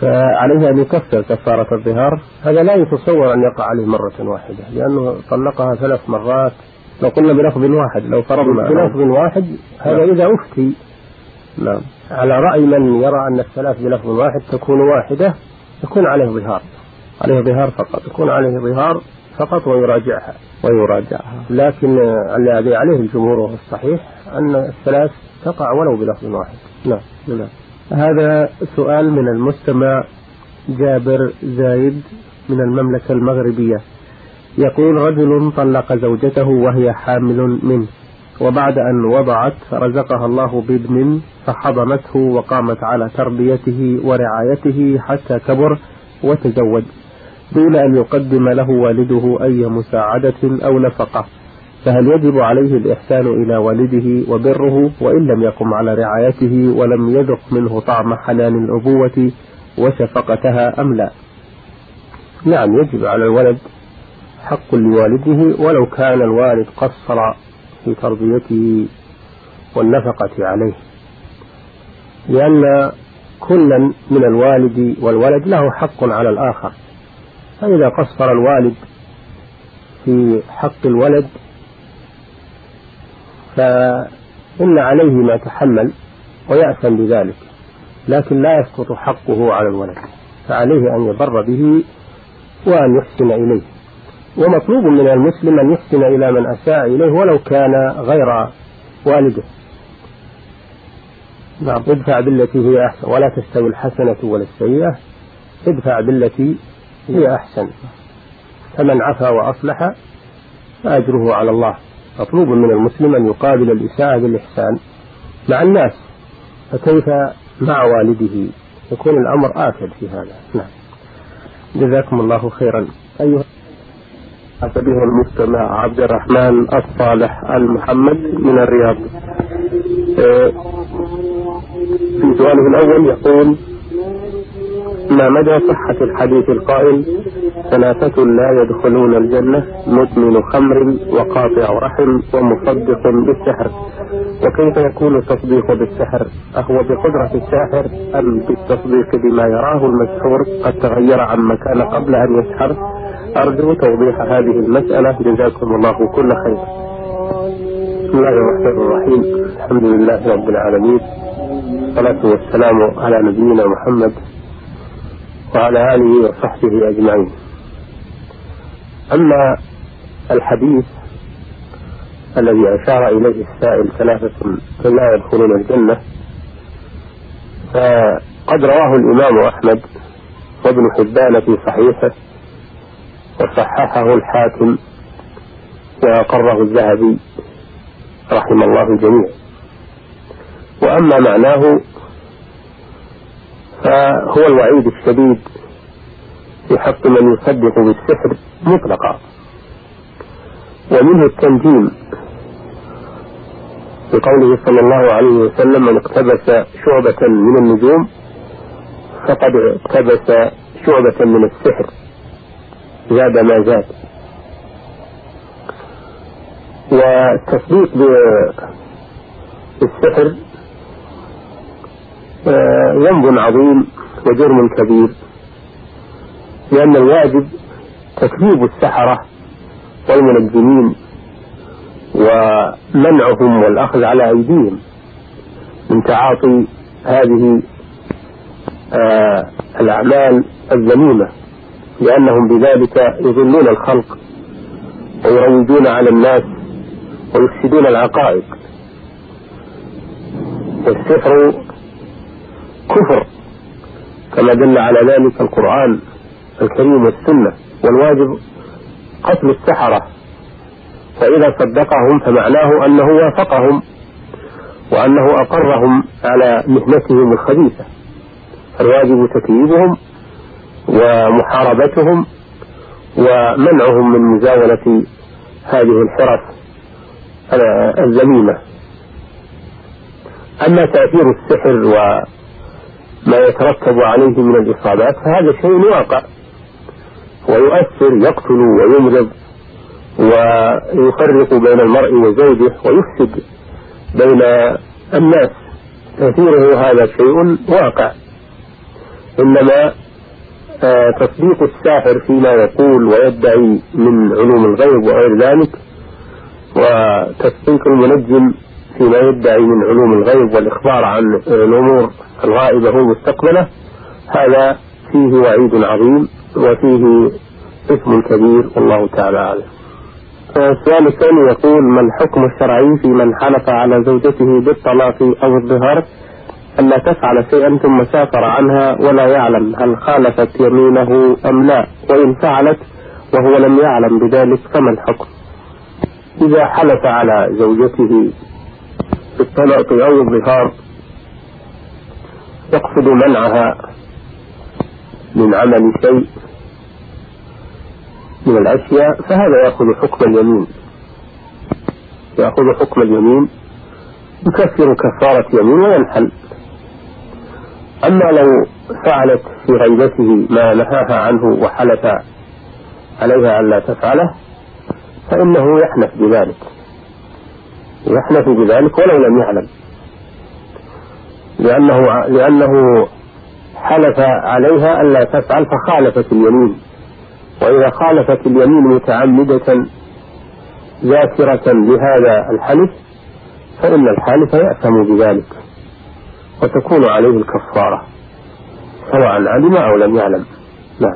فعليه أن يكفر كفارة الظهار. هذا لا يتصور أن يقع عليه مرة واحدة، لأنه طلقها ثلاث مرات. لو قلنا بلفظ واحد، لو فرضنا بلفظ واحد هذا إذا أفتي نعم على رأي من يرى أن الثلاث بلفظ واحد تكون واحدة، يكون عليه ظهار، عليه ظهار فقط، يكون عليه ظهار فقط ويراجعها ويراجعها. لكن الذي عليه الجمهور وهو الصحيح أن الثلاث تقع ولو بلفظ واحد. نعم نعم. هذا سؤال من المستمع جابر زايد من المملكة المغربية، يقول: رجل طلق زوجته وهي حامل منه، وبعد أن وضعت رزقها الله بابن فحضنته وقامت على تربيته ورعايته حتى كبر وتزوج دون أن يقدم له والده أي مساعدة أو نفقة، فهل يجب عليه الإحسان إلى والده وبره وإن لم يقم على رعايته ولم يذق منه طعم حنان الأبوة وشفقتها أم لا؟ نعم، يجب على الولد حق لوالده ولو كان الوالد قصر في تربيته والنفقة عليه، لأن كلا من الوالد والولد له حق على الآخر، فإذا قصر الوالد في حق الولد فإن عليه ما تحمل ويأثم بذلك، لكن لا يسقط حقه على الولد، فعليه أن يبر به وأن يحسن إليه. ومطلوب من المسلم أن يحسن إلى من أساء إليه ولو كان غير والده. نعم، ادفع بالتي هي أحسن ولا تستوي الحسنة ولا السيئة، ادفع بالتي هي أحسن، فمن عفا وأصلح فأجره على الله. مطلوب من المسلم أن يقابل الإساءة بالإحسان مع الناس، فكيف مع والده؟ يكون الأمر آكد في هذا. نعم، جزاكم الله خيرا. أيها به المستمع عبد الرحمن الصالح المحمد من الرياض، في سؤاله الأول يقول: ما مدى صحة الحديث القائل ثلاثة لا يدخلون الجنة: مدمن خمر وقاطع رحم ومصدق بالسحر، وكيف يكون التصديق بالسحر؟ أهو بقدرة الساحر أم بالتصديق بما يراه المسحور قد تغير عما كان قبل أن يسحر؟ أرجو توضيح هذه المسألة، جزاكم الله كل خير. بسم الله الرحمن الرحيم، الحمد لله رب العالمين، والصلاة والسلام على نبينا محمد وعلى آله وصحبه أجمعين. أما الحديث الذي أشار إليه السائل ثلاثة لا يدخلون الجنة، فقد رواه الإمام أحمد وابن حبان في صحيحه، وصححه الحاكم وأقره الذهبي رحم الله الجميع. وأما معناه فهو الوعيد الشديد في حق من يصدق بالسحر مطلقا، ومنه التنجيم بقوله صلى الله عليه وسلم: من اقتبس شعبة من النجوم فقد اقتبس شعبة من السحر زاد ما زاد. والتصديق بالسحر ذنب عظيم وجرم كبير، لأن الواجب تكذيب السحرة والمنجمين ومنعهم والأخذ على أيديهم من تعاطي هذه آه الأعمال الذميمة، لأنهم بذلك يضلون الخلق ويروجون على الناس ويفسدون العقائد. والسحر كفر كما دل على ذلك القرآن الكريم والسنة، والواجب قتل السحرة، فإذا صدقهم فمعناه أنه وافقهم وأنه أقرهم على مهنتهم الخبيثة، فالواجب تكذيبهم ومحاربتهم ومنعهم من مزاولة هذه الحرف الذميمة. أما تأثير السحر وما يترتب عليه من الإصابات فهذا شيء واقع ويؤثر، يقتل ويمرض ويفرق بين المرء وزوجه ويفسد بين الناس، تأثيره هذا شيء واقع. إنما تصديق الساحر فيما يقول ويدعي من علوم الغيب وغير ذلك، وتصديق المنجم فيما يدعي من علوم الغيب والإخبار عن الأمور الغائبة والمستقبلة، هذا فيه وعيد عظيم وفيه اسم كبير، والله تعالى أعلم. السؤال الثاني يقول: ما الحكم الشرعي في من حلف على زوجته بالطلاق أو الظهار ألا تفعل شيئا ثم سافر عنها ولا يعلم هل خالفت يمينه أم لا؟ وإن فعلت وهو لم يعلم بذلك فما الحكم؟ إذا حلف على زوجته بالطلاق أو الظهار يقصد منعها من عمل شيء من الأشياء، فهذا يأخذ حكم اليمين، يأخذ حكم اليمين، يكفر كفارة يمين وينحل. أما لو فعلت في غيبته ما نهاها عنه وحلف عليها ألا تفعله فإنه يحنث بذلك، يحنث بذلك ولو لم يعلم، لأنه, لأنه حلف عليها ألا تفعل فخالفت اليمين، وإذا خالفت اليمين متعمدة ذاكرة لهذا الحلف فإن الحالف يأثم بذلك وتكون عليه الكفارة سواء علم أو لم يعلم. نعم.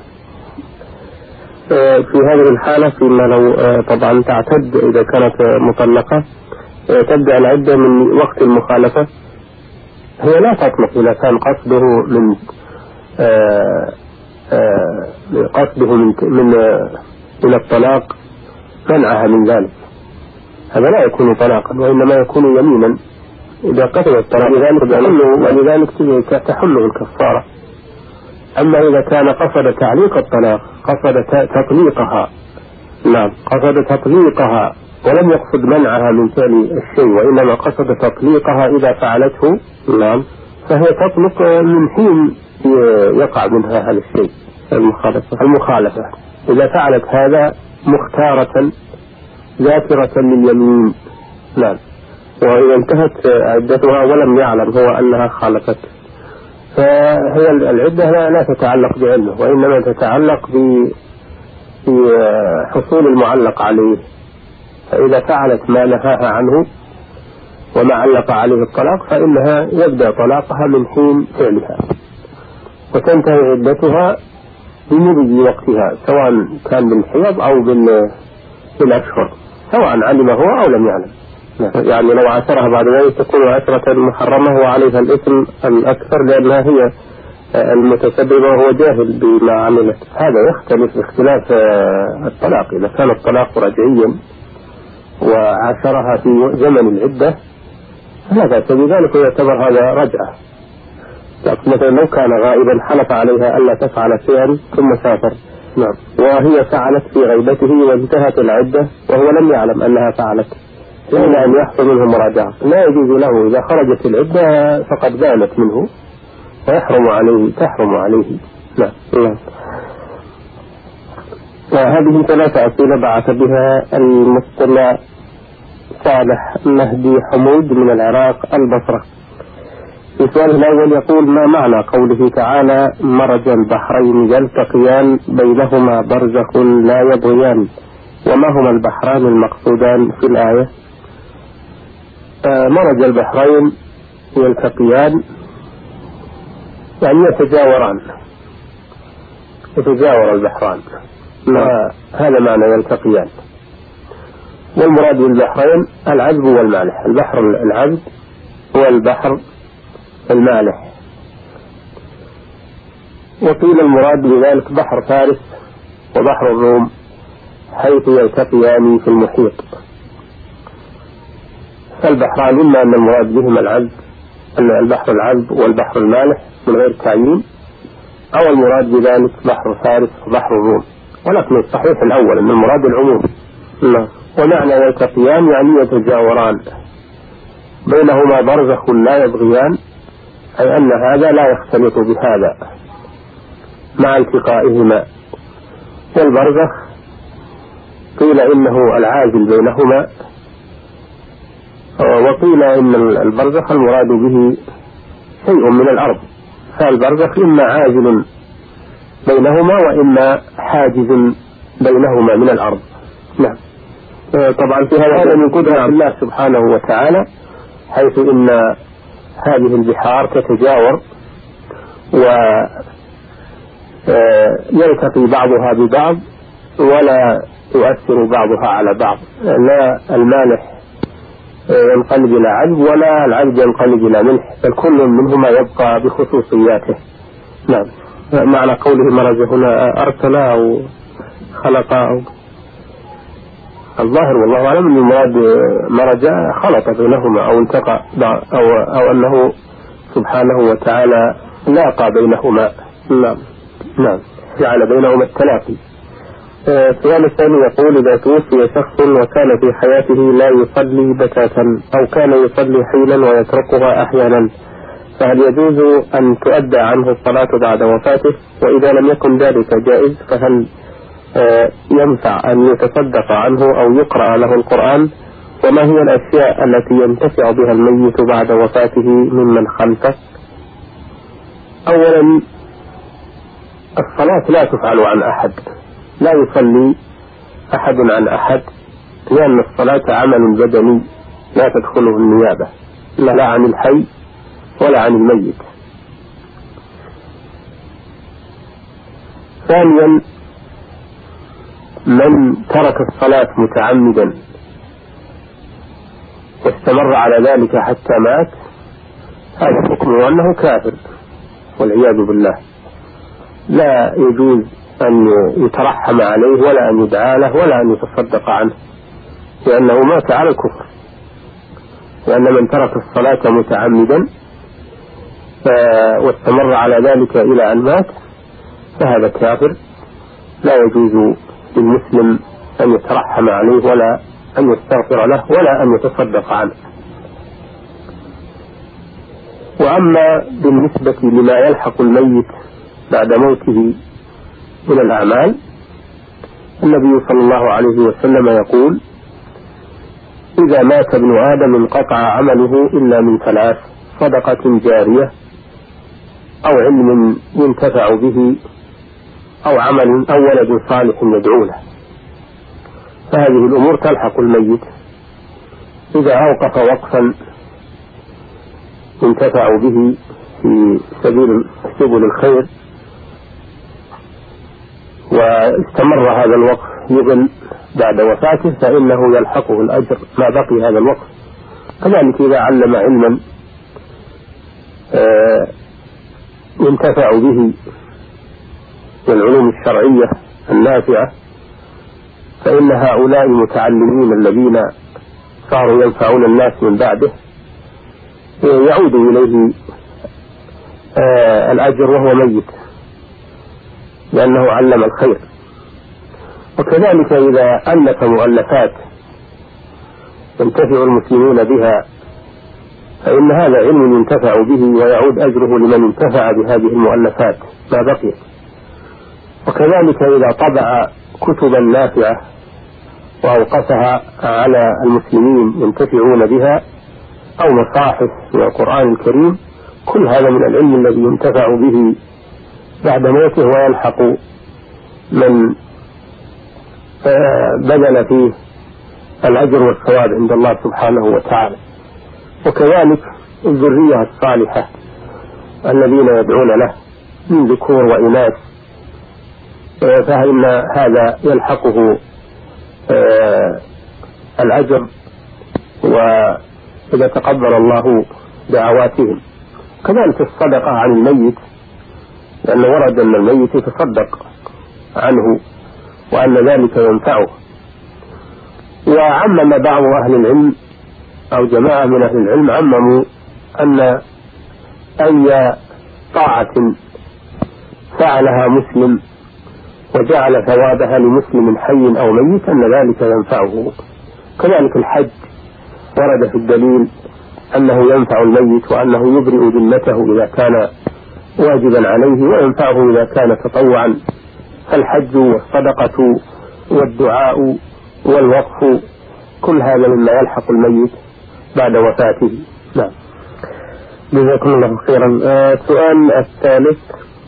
في هذه الحالة فيما لو طبعا تعتد إذا كانت مطلقة تبدأ العدة من وقت المخالفة، هي لا تطلق إذا كان قصده من آآ آآ قصده من من, من الطلاق منعها من ذلك، هذا لا يكون طلاقا وإنما يكون يمينا إذا قصد الطلاق، ولذلك تحله الكفارة. أما إذا كان قصد تعليق الطلاق، قصد تطليقها، نعم قصد تطليقها ولم يقصد منعها من فعل الشيء وإنما قصد تطليقها إذا فعلته، نعم فهي تطلق من حين يقع منها هذا الشيء المخالفة. المخالفة إذا فعلت هذا مختارة ذاكرة لليمين، نعم، وإذا انتهت عدتها ولم يعلم هو أنها خالفت فهي العدة لا تتعلق بعلمه وإنما تتعلق بحصول المعلق عليه، فإذا فعلت ما نهاها عنه وما علق عليه الطلاق فإنها يبدأ طلاقها من حين فعلها وتنتهي عدتها بمضي وقتها سواء كان بالحيض أو بالأشهر، سواء علم هو أو لم يعلم. يعني لو عاشرها بعد ذلك تكون عشرة محرمة وعليها الإثم الأكثر لأنها هي المتسببة وهو جاهل بما عملت. هذا يختلف باختلاف الطلاق، إذا كان الطلاق رجعيا وعاشرها في زمن العدة فلا بأس بذلك ويعتبر هذا رجعة. مثلا لو كان غائبا حلف عليها ألا تفعل شيئا ثم سافر، نعم، وهي فعلت في غيبته وانتهت العدة وهو لم يعلم أنها فعلت إلا أن يحصل منه مراجعة، لا يجوز له إذا خرجت العدة فقد بانت منه ويحرم عليه تحرم عليه. لا لا. وهذه ثلاثة أسئلة بعث بها المستمع صالح مهدي حمود من العراق البصرة. السؤال الأول يقول: ما معنى قوله تعالى مرج البحرين يلتقيان بينهما برزخ لا يبغيان، وما هما البحران المقصودان في الآية؟ مرج البحرين يلتقيان يعني يتجاوران، يتجاور البحران، هذا معنى يلتقيان. والمراد بالبحرين العذب والمالح، البحر العذب والبحر المالح. وقيل المراد بذلك بحر فارس وبحر الروم حيث يلتقيان في المحيط. فالبحران إما أن المراد بهما العذب، أن البحر العذب والبحر المالح من غير تعيين، أو المراد بذلك بحر فارس وبحر الروم، ولكن الصحيح الأول أن المراد العموم. ومعنى يلتقيان يعني يتجاوران بينهما برزخ لا يبغيان، أي أن هذا لا يختلط بهذا مع التقائهما. والبرزخ قيل إنه العازل بينهما، وقيل إن البرزخ المراد به شيء من الأرض فالبرزخ إما عاجل بينهما وإما حاجز بينهما من الأرض. نعم. طبعا في هذا من قدرة الله سبحانه وتعالى، حيث إن هذه البحار تتجاور ويلتقي بعضها ببعض ولا يؤثر بعضها على بعض، لا المالح ينقلب إلى عذب ولا العذب ينقلب إلى ملح، بل كل منهما يبقى بخصوصياته. نعم. معنى قوله مرج هنا أرسل أو خلق أو الظاهر والله أعلم أن المراد مرج خلط بينهما أو التقى أو, أو أنه سبحانه وتعالى لاقى بينهما. نعم. نعم. جعل بينهما التلاقي. السؤال الثاني يقول: إذا توفي شخص وكان في حياته لا يصلي بتاتا أو كان يصلي حينا ويتركها أحيانا، فهل يجوز أن تؤدى عنه الصلاة بعد وفاته؟ وإذا لم يكن ذلك جائز فهل ينفع أن يتصدق عنه أو يقرأ له القرآن؟ وما هي الأشياء التي ينتفع بها الميت بعد وفاته ممن خلفه؟ أولا، الصلاة لا تفعل عن أحد، لا يصلي أحد عن أحد، لأن الصلاة عمل بدني لا تدخله النيابة، لا عن الحي ولا عن الميت. ثانيا، من ترك الصلاة متعمدا واستمر على ذلك حتى مات، هذا حكمه أنه كافر والعياذ بالله، لا يجوز أن يترحم عليه ولا أن يدعى له ولا أن يتصدق عنه، لأنه مات على الكفر. لأن من ترك الصلاة متعمدا واستمر على ذلك إلى أن مات فهذا كافر، لا يجوز للمسلم أن يترحم عليه ولا أن يستغفر له ولا أن يتصدق عنه. وأما بالنسبة لما يلحق الميت بعد موته من الأعمال، النبي صلى الله عليه وسلم يقول: إذا مات ابن آدم انقطع عمله إلا من ثلاث: صدقة جارية أو علم ينتفع به أو عمل أو ولد صالح يدعو له. فهذه الأمور تلحق الميت إذا أوقف وقفا ينتفع به في سبيل سبل الخير واستمر هذا الوقف يظل بعد وفاته فإنه يلحقه الأجر ما بقي هذا الوقف. كذلك إذا علم علما ينتفع به والعلوم الشرعية النافعة، فإن هؤلاء المتعلمين الذين صاروا ينفعون الناس من بعده يعود إليه الأجر وهو ميت، لأنه علم الخير. وكذلك إذا ألف مؤلفات ينتفع المسلمون بها فإن هذا علم ينتفع به ويعود أجره لمن انتفع بهذه المؤلفات ما بقي. وكذلك إذا طبع كتبا نافعة وأوقفها على المسلمين ينتفعون بها أو مصاحف من القرآن الكريم، كل هذا من العلم الذي ينتفع به بعد موته ويلحق من بذل فيه الأجر والثواب عند الله سبحانه وتعالى. وكذلك الذرية الصالحة الذين يدعون له من ذكور وإناث، فإن هذا يلحقه الأجر وإذا تقبل الله دعواتهم. كذلك الصدقة عن الميت، لأن ورد أن الميت يتصدق عنه وأن ذلك ينفعه. وعمم بعض أهل العلم أو جماعة من أهل العلم عمموا أن أي طاعة فعلها مسلم وجعل ثوابها لمسلم حي أو ميت أن ذلك ينفعه. كذلك الحج ورد في الدليل أنه ينفع الميت وأنه يبرئ ذمته إذا كان واجبا عليه وينفعه إذا كان تطوعا. فالحج والصدقة والدعاء والوقف كل هذا مما يلحق الميت بعد وفاته. نعم. جزاكم الله خيرا. السؤال الثالث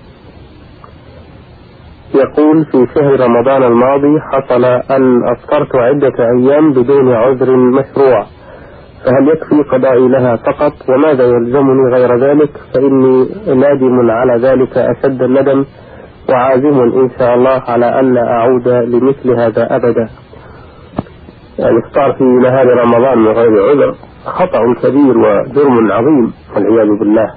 يقول: في شهر رمضان الماضي حصل أن أفطرت عدة أيام بدون عذر مشروع، فهل يكفي قضائي لها فقط؟ وماذا يلزمني غير ذلك؟ فإني نادم على ذلك أشد الندم، وعازم إن شاء الله على أن لا أعود لمثل هذا أبدا. الإفطار في نهار رمضان من غير عذر خطأ كبير وجرم عظيم والعياذ بالله،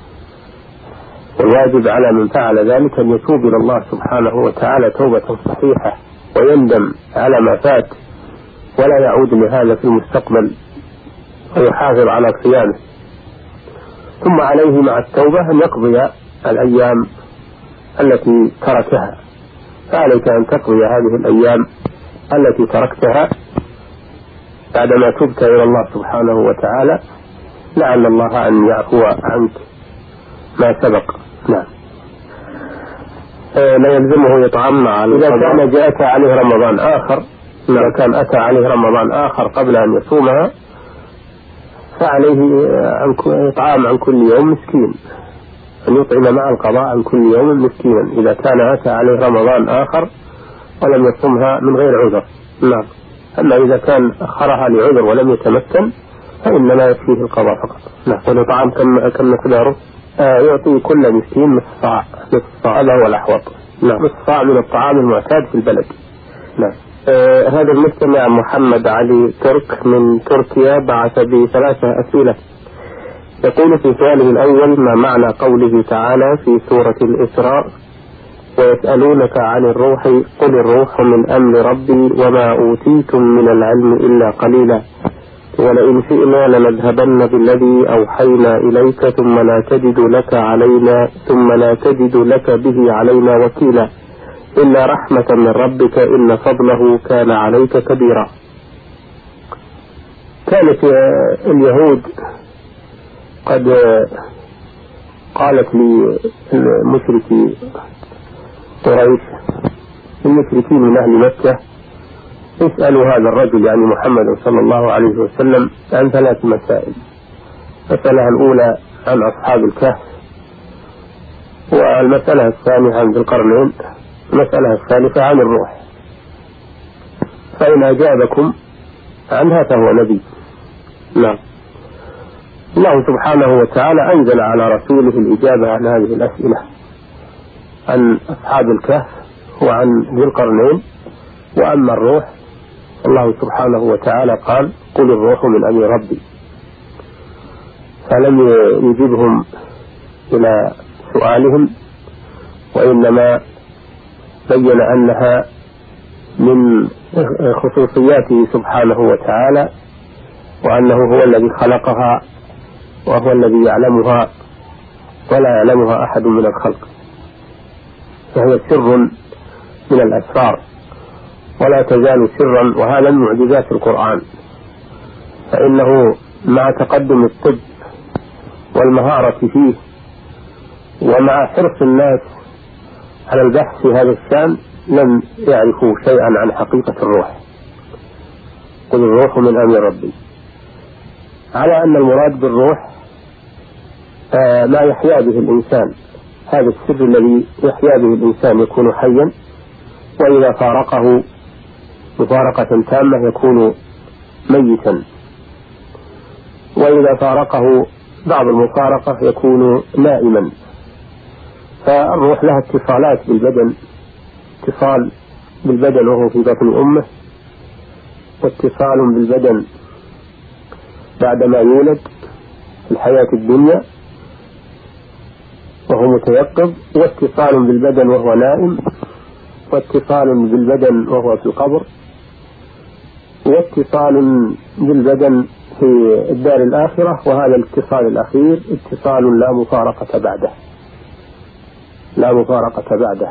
والواجب على من فعل ذلك أن يتوب إلى الله سبحانه وتعالى توبة صحيحة ويندم على ما فات ولا يعود لهذا في المستقبل ويحافظ على صيامه. ثم عليه مع التوبة أن يقضي الأيام التي تركها، فعليك أن تقضي هذه الأيام التي تركتها بعدما تبت إلى الله سبحانه وتعالى، لعل الله أن يعفو عنك ما سبق. نعم. لا يلزمه يطعم مع إذا كان جاءت عليه رمضان آخر، إذا كان أتى عليه رمضان آخر قبل أن يصومها فعليه إطعام عن كل يوم مسكين، أن يطعم مع القضاء عن كل يوم مسكينا إذا كان أتى عليه رمضان آخر ولم يصومها من غير عذر. نعم. أما إذا كان أخرها لعذر ولم يتمكن فإنما يكفيه القضاء فقط. نعم. والإطعام كم كم مقداره؟ آه يعطي كل مسكين نصف صاع، نصف صاع، هذا هو الأحوط. نعم. نصف صاع من الطعام المعتاد في البلد. نعم. آه هذا المستمع محمد علي ترك من تركيا بعث بثلاثة أسئلة. يقول في سؤاله الأول: ما معنى قوله تعالى في سورة الإسراء: ويسألونك عن الروح قل الروح من أمر ربي وما أوتيتم من العلم إلا قليلا، ولئن شئنا لنذهبن بالذي أوحينا إليك ثم لا تجد لك علينا ثم لا تجد لك به علينا وكيلا، إلا رحمة من ربك إن فضله كان عليك كبيرا. كانت اليهود قد قالت للمشركي قريش المشركين من أهل مكة: اسألوا هذا الرجل يعني محمد صلى الله عليه وسلم عن ثلاث مسائل. المسألة الأولى عن أصحاب الكهف، والمسألة الثانية عن ذي القرنين، المسألة الثالثة عن الروح، فإن أجابكم عنها فهو نبي. نعم. الله سبحانه وتعالى أنزل على رسوله الإجابة عن هذه الأسئلة عن أصحاب الكهف وعن ذي القرنين. وأما الروح الله سبحانه وتعالى قال: قل الروح من أمر ربي، فلم يجيبهم إلى سؤالهم، وإنما بين أنها من خصوصياته سبحانه وتعالى، وأنه هو الذي خلقها وهو الذي يعلمها ولا يعلمها أحد من الخلق، فهي سر من الأسرار ولا تزال سرا. وهذا من معجزات القرآن، فإنه مع تقدم الطب والمهارة فيه ومع حرص الناس على البحث في هذا الشأن لم يعرفوا شيئا عن حقيقة الروح. قل الروح من أمر ربي، على أن المراد بالروح آه ما يحيا به الإنسان، هذا السر الذي يحيا به الإنسان يكون حيا، وإذا فارقه مفارقة تامة يكون ميتا، وإذا فارقه بعض المفارقة يكون نائما. فالروح لها اتصالات بالبدن، اتصال بالبدن وهو في بطن أمه، واتصال بالبدن بعدما يولد في الحياة الدنيا وهو متيقظ، واتصال بالبدن وهو نائم، واتصال بالبدن وهو في القبر، واتصال بالبدن في الدار الآخرة، وهذا الاتصال الأخير اتصال لا مفارقة بعده لا مفارقة بعده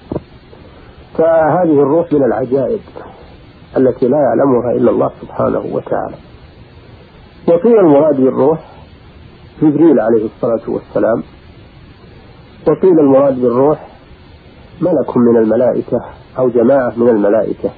فهذه الروح من العجائب التي لا يعلمها إلا الله سبحانه وتعالى. وقيل المراد بالروح جبريل عليه الصلاة والسلام، وقيل المراد بالروح ملك من الملائكة أو جماعة من الملائكة.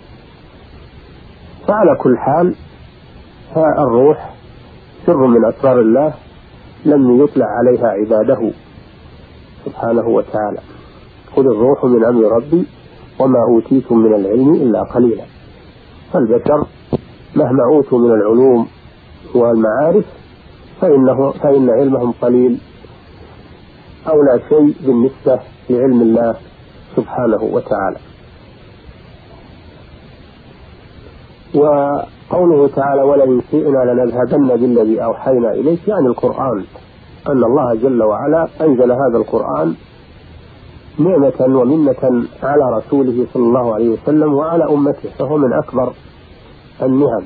فعلى كل حال الروح سر من أسرار الله لم يطلع عليها عباده سبحانه وتعالى. قل الروح من أمر ربي وما أوتيتم من العلم إلا قليلا. فالبشر مهما أوتوا من العلوم والمعارف فإنه فإن علمهم قليل أو لا شيء بالنسبة لعلم الله سبحانه وتعالى. وقوله تعالى ولئن شئنا لنذهبن بالذي أوحينا إليك، يعني القرآن، أن الله جل وعلا أنزل هذا القرآن نعمة ومنة على رسوله صلى الله عليه وسلم وعلى أمته، فهو من أكبر النعم.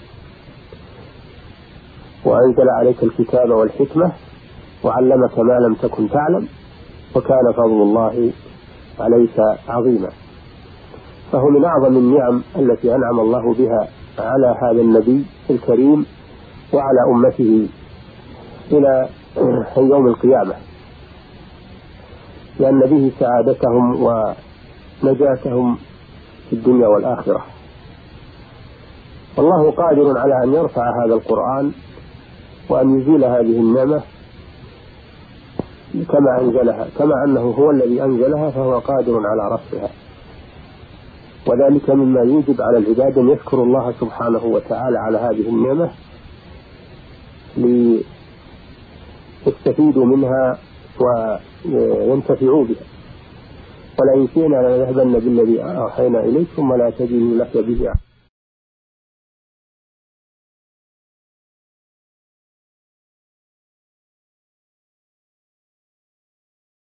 وأنزل عليك الكتاب والحكمة وعلمك ما لم تكن تعلم وكان فضل الله عليك عظيما. فهو من أعظم النعم التي أنعم الله بها على هذا النبي الكريم وعلى أمته إلى يوم القيامة، لأن به سعادتهم ونجاتهم في الدنيا والآخرة. والله قادر على أن يرفع هذا القرآن وأن يزيل هذه النعمة كما أنزلها، كما أنه هو الذي أنزلها فهو قادر على رفعها. وذلك مما يوجب على العباد أن يشكر الله سبحانه وتعالى على هذه النعمة ليستفيدوا منها وينتفعوا بها. ولئن شئنا لنذهبن بالذي أوحينا إليك ثم لا تجد لك به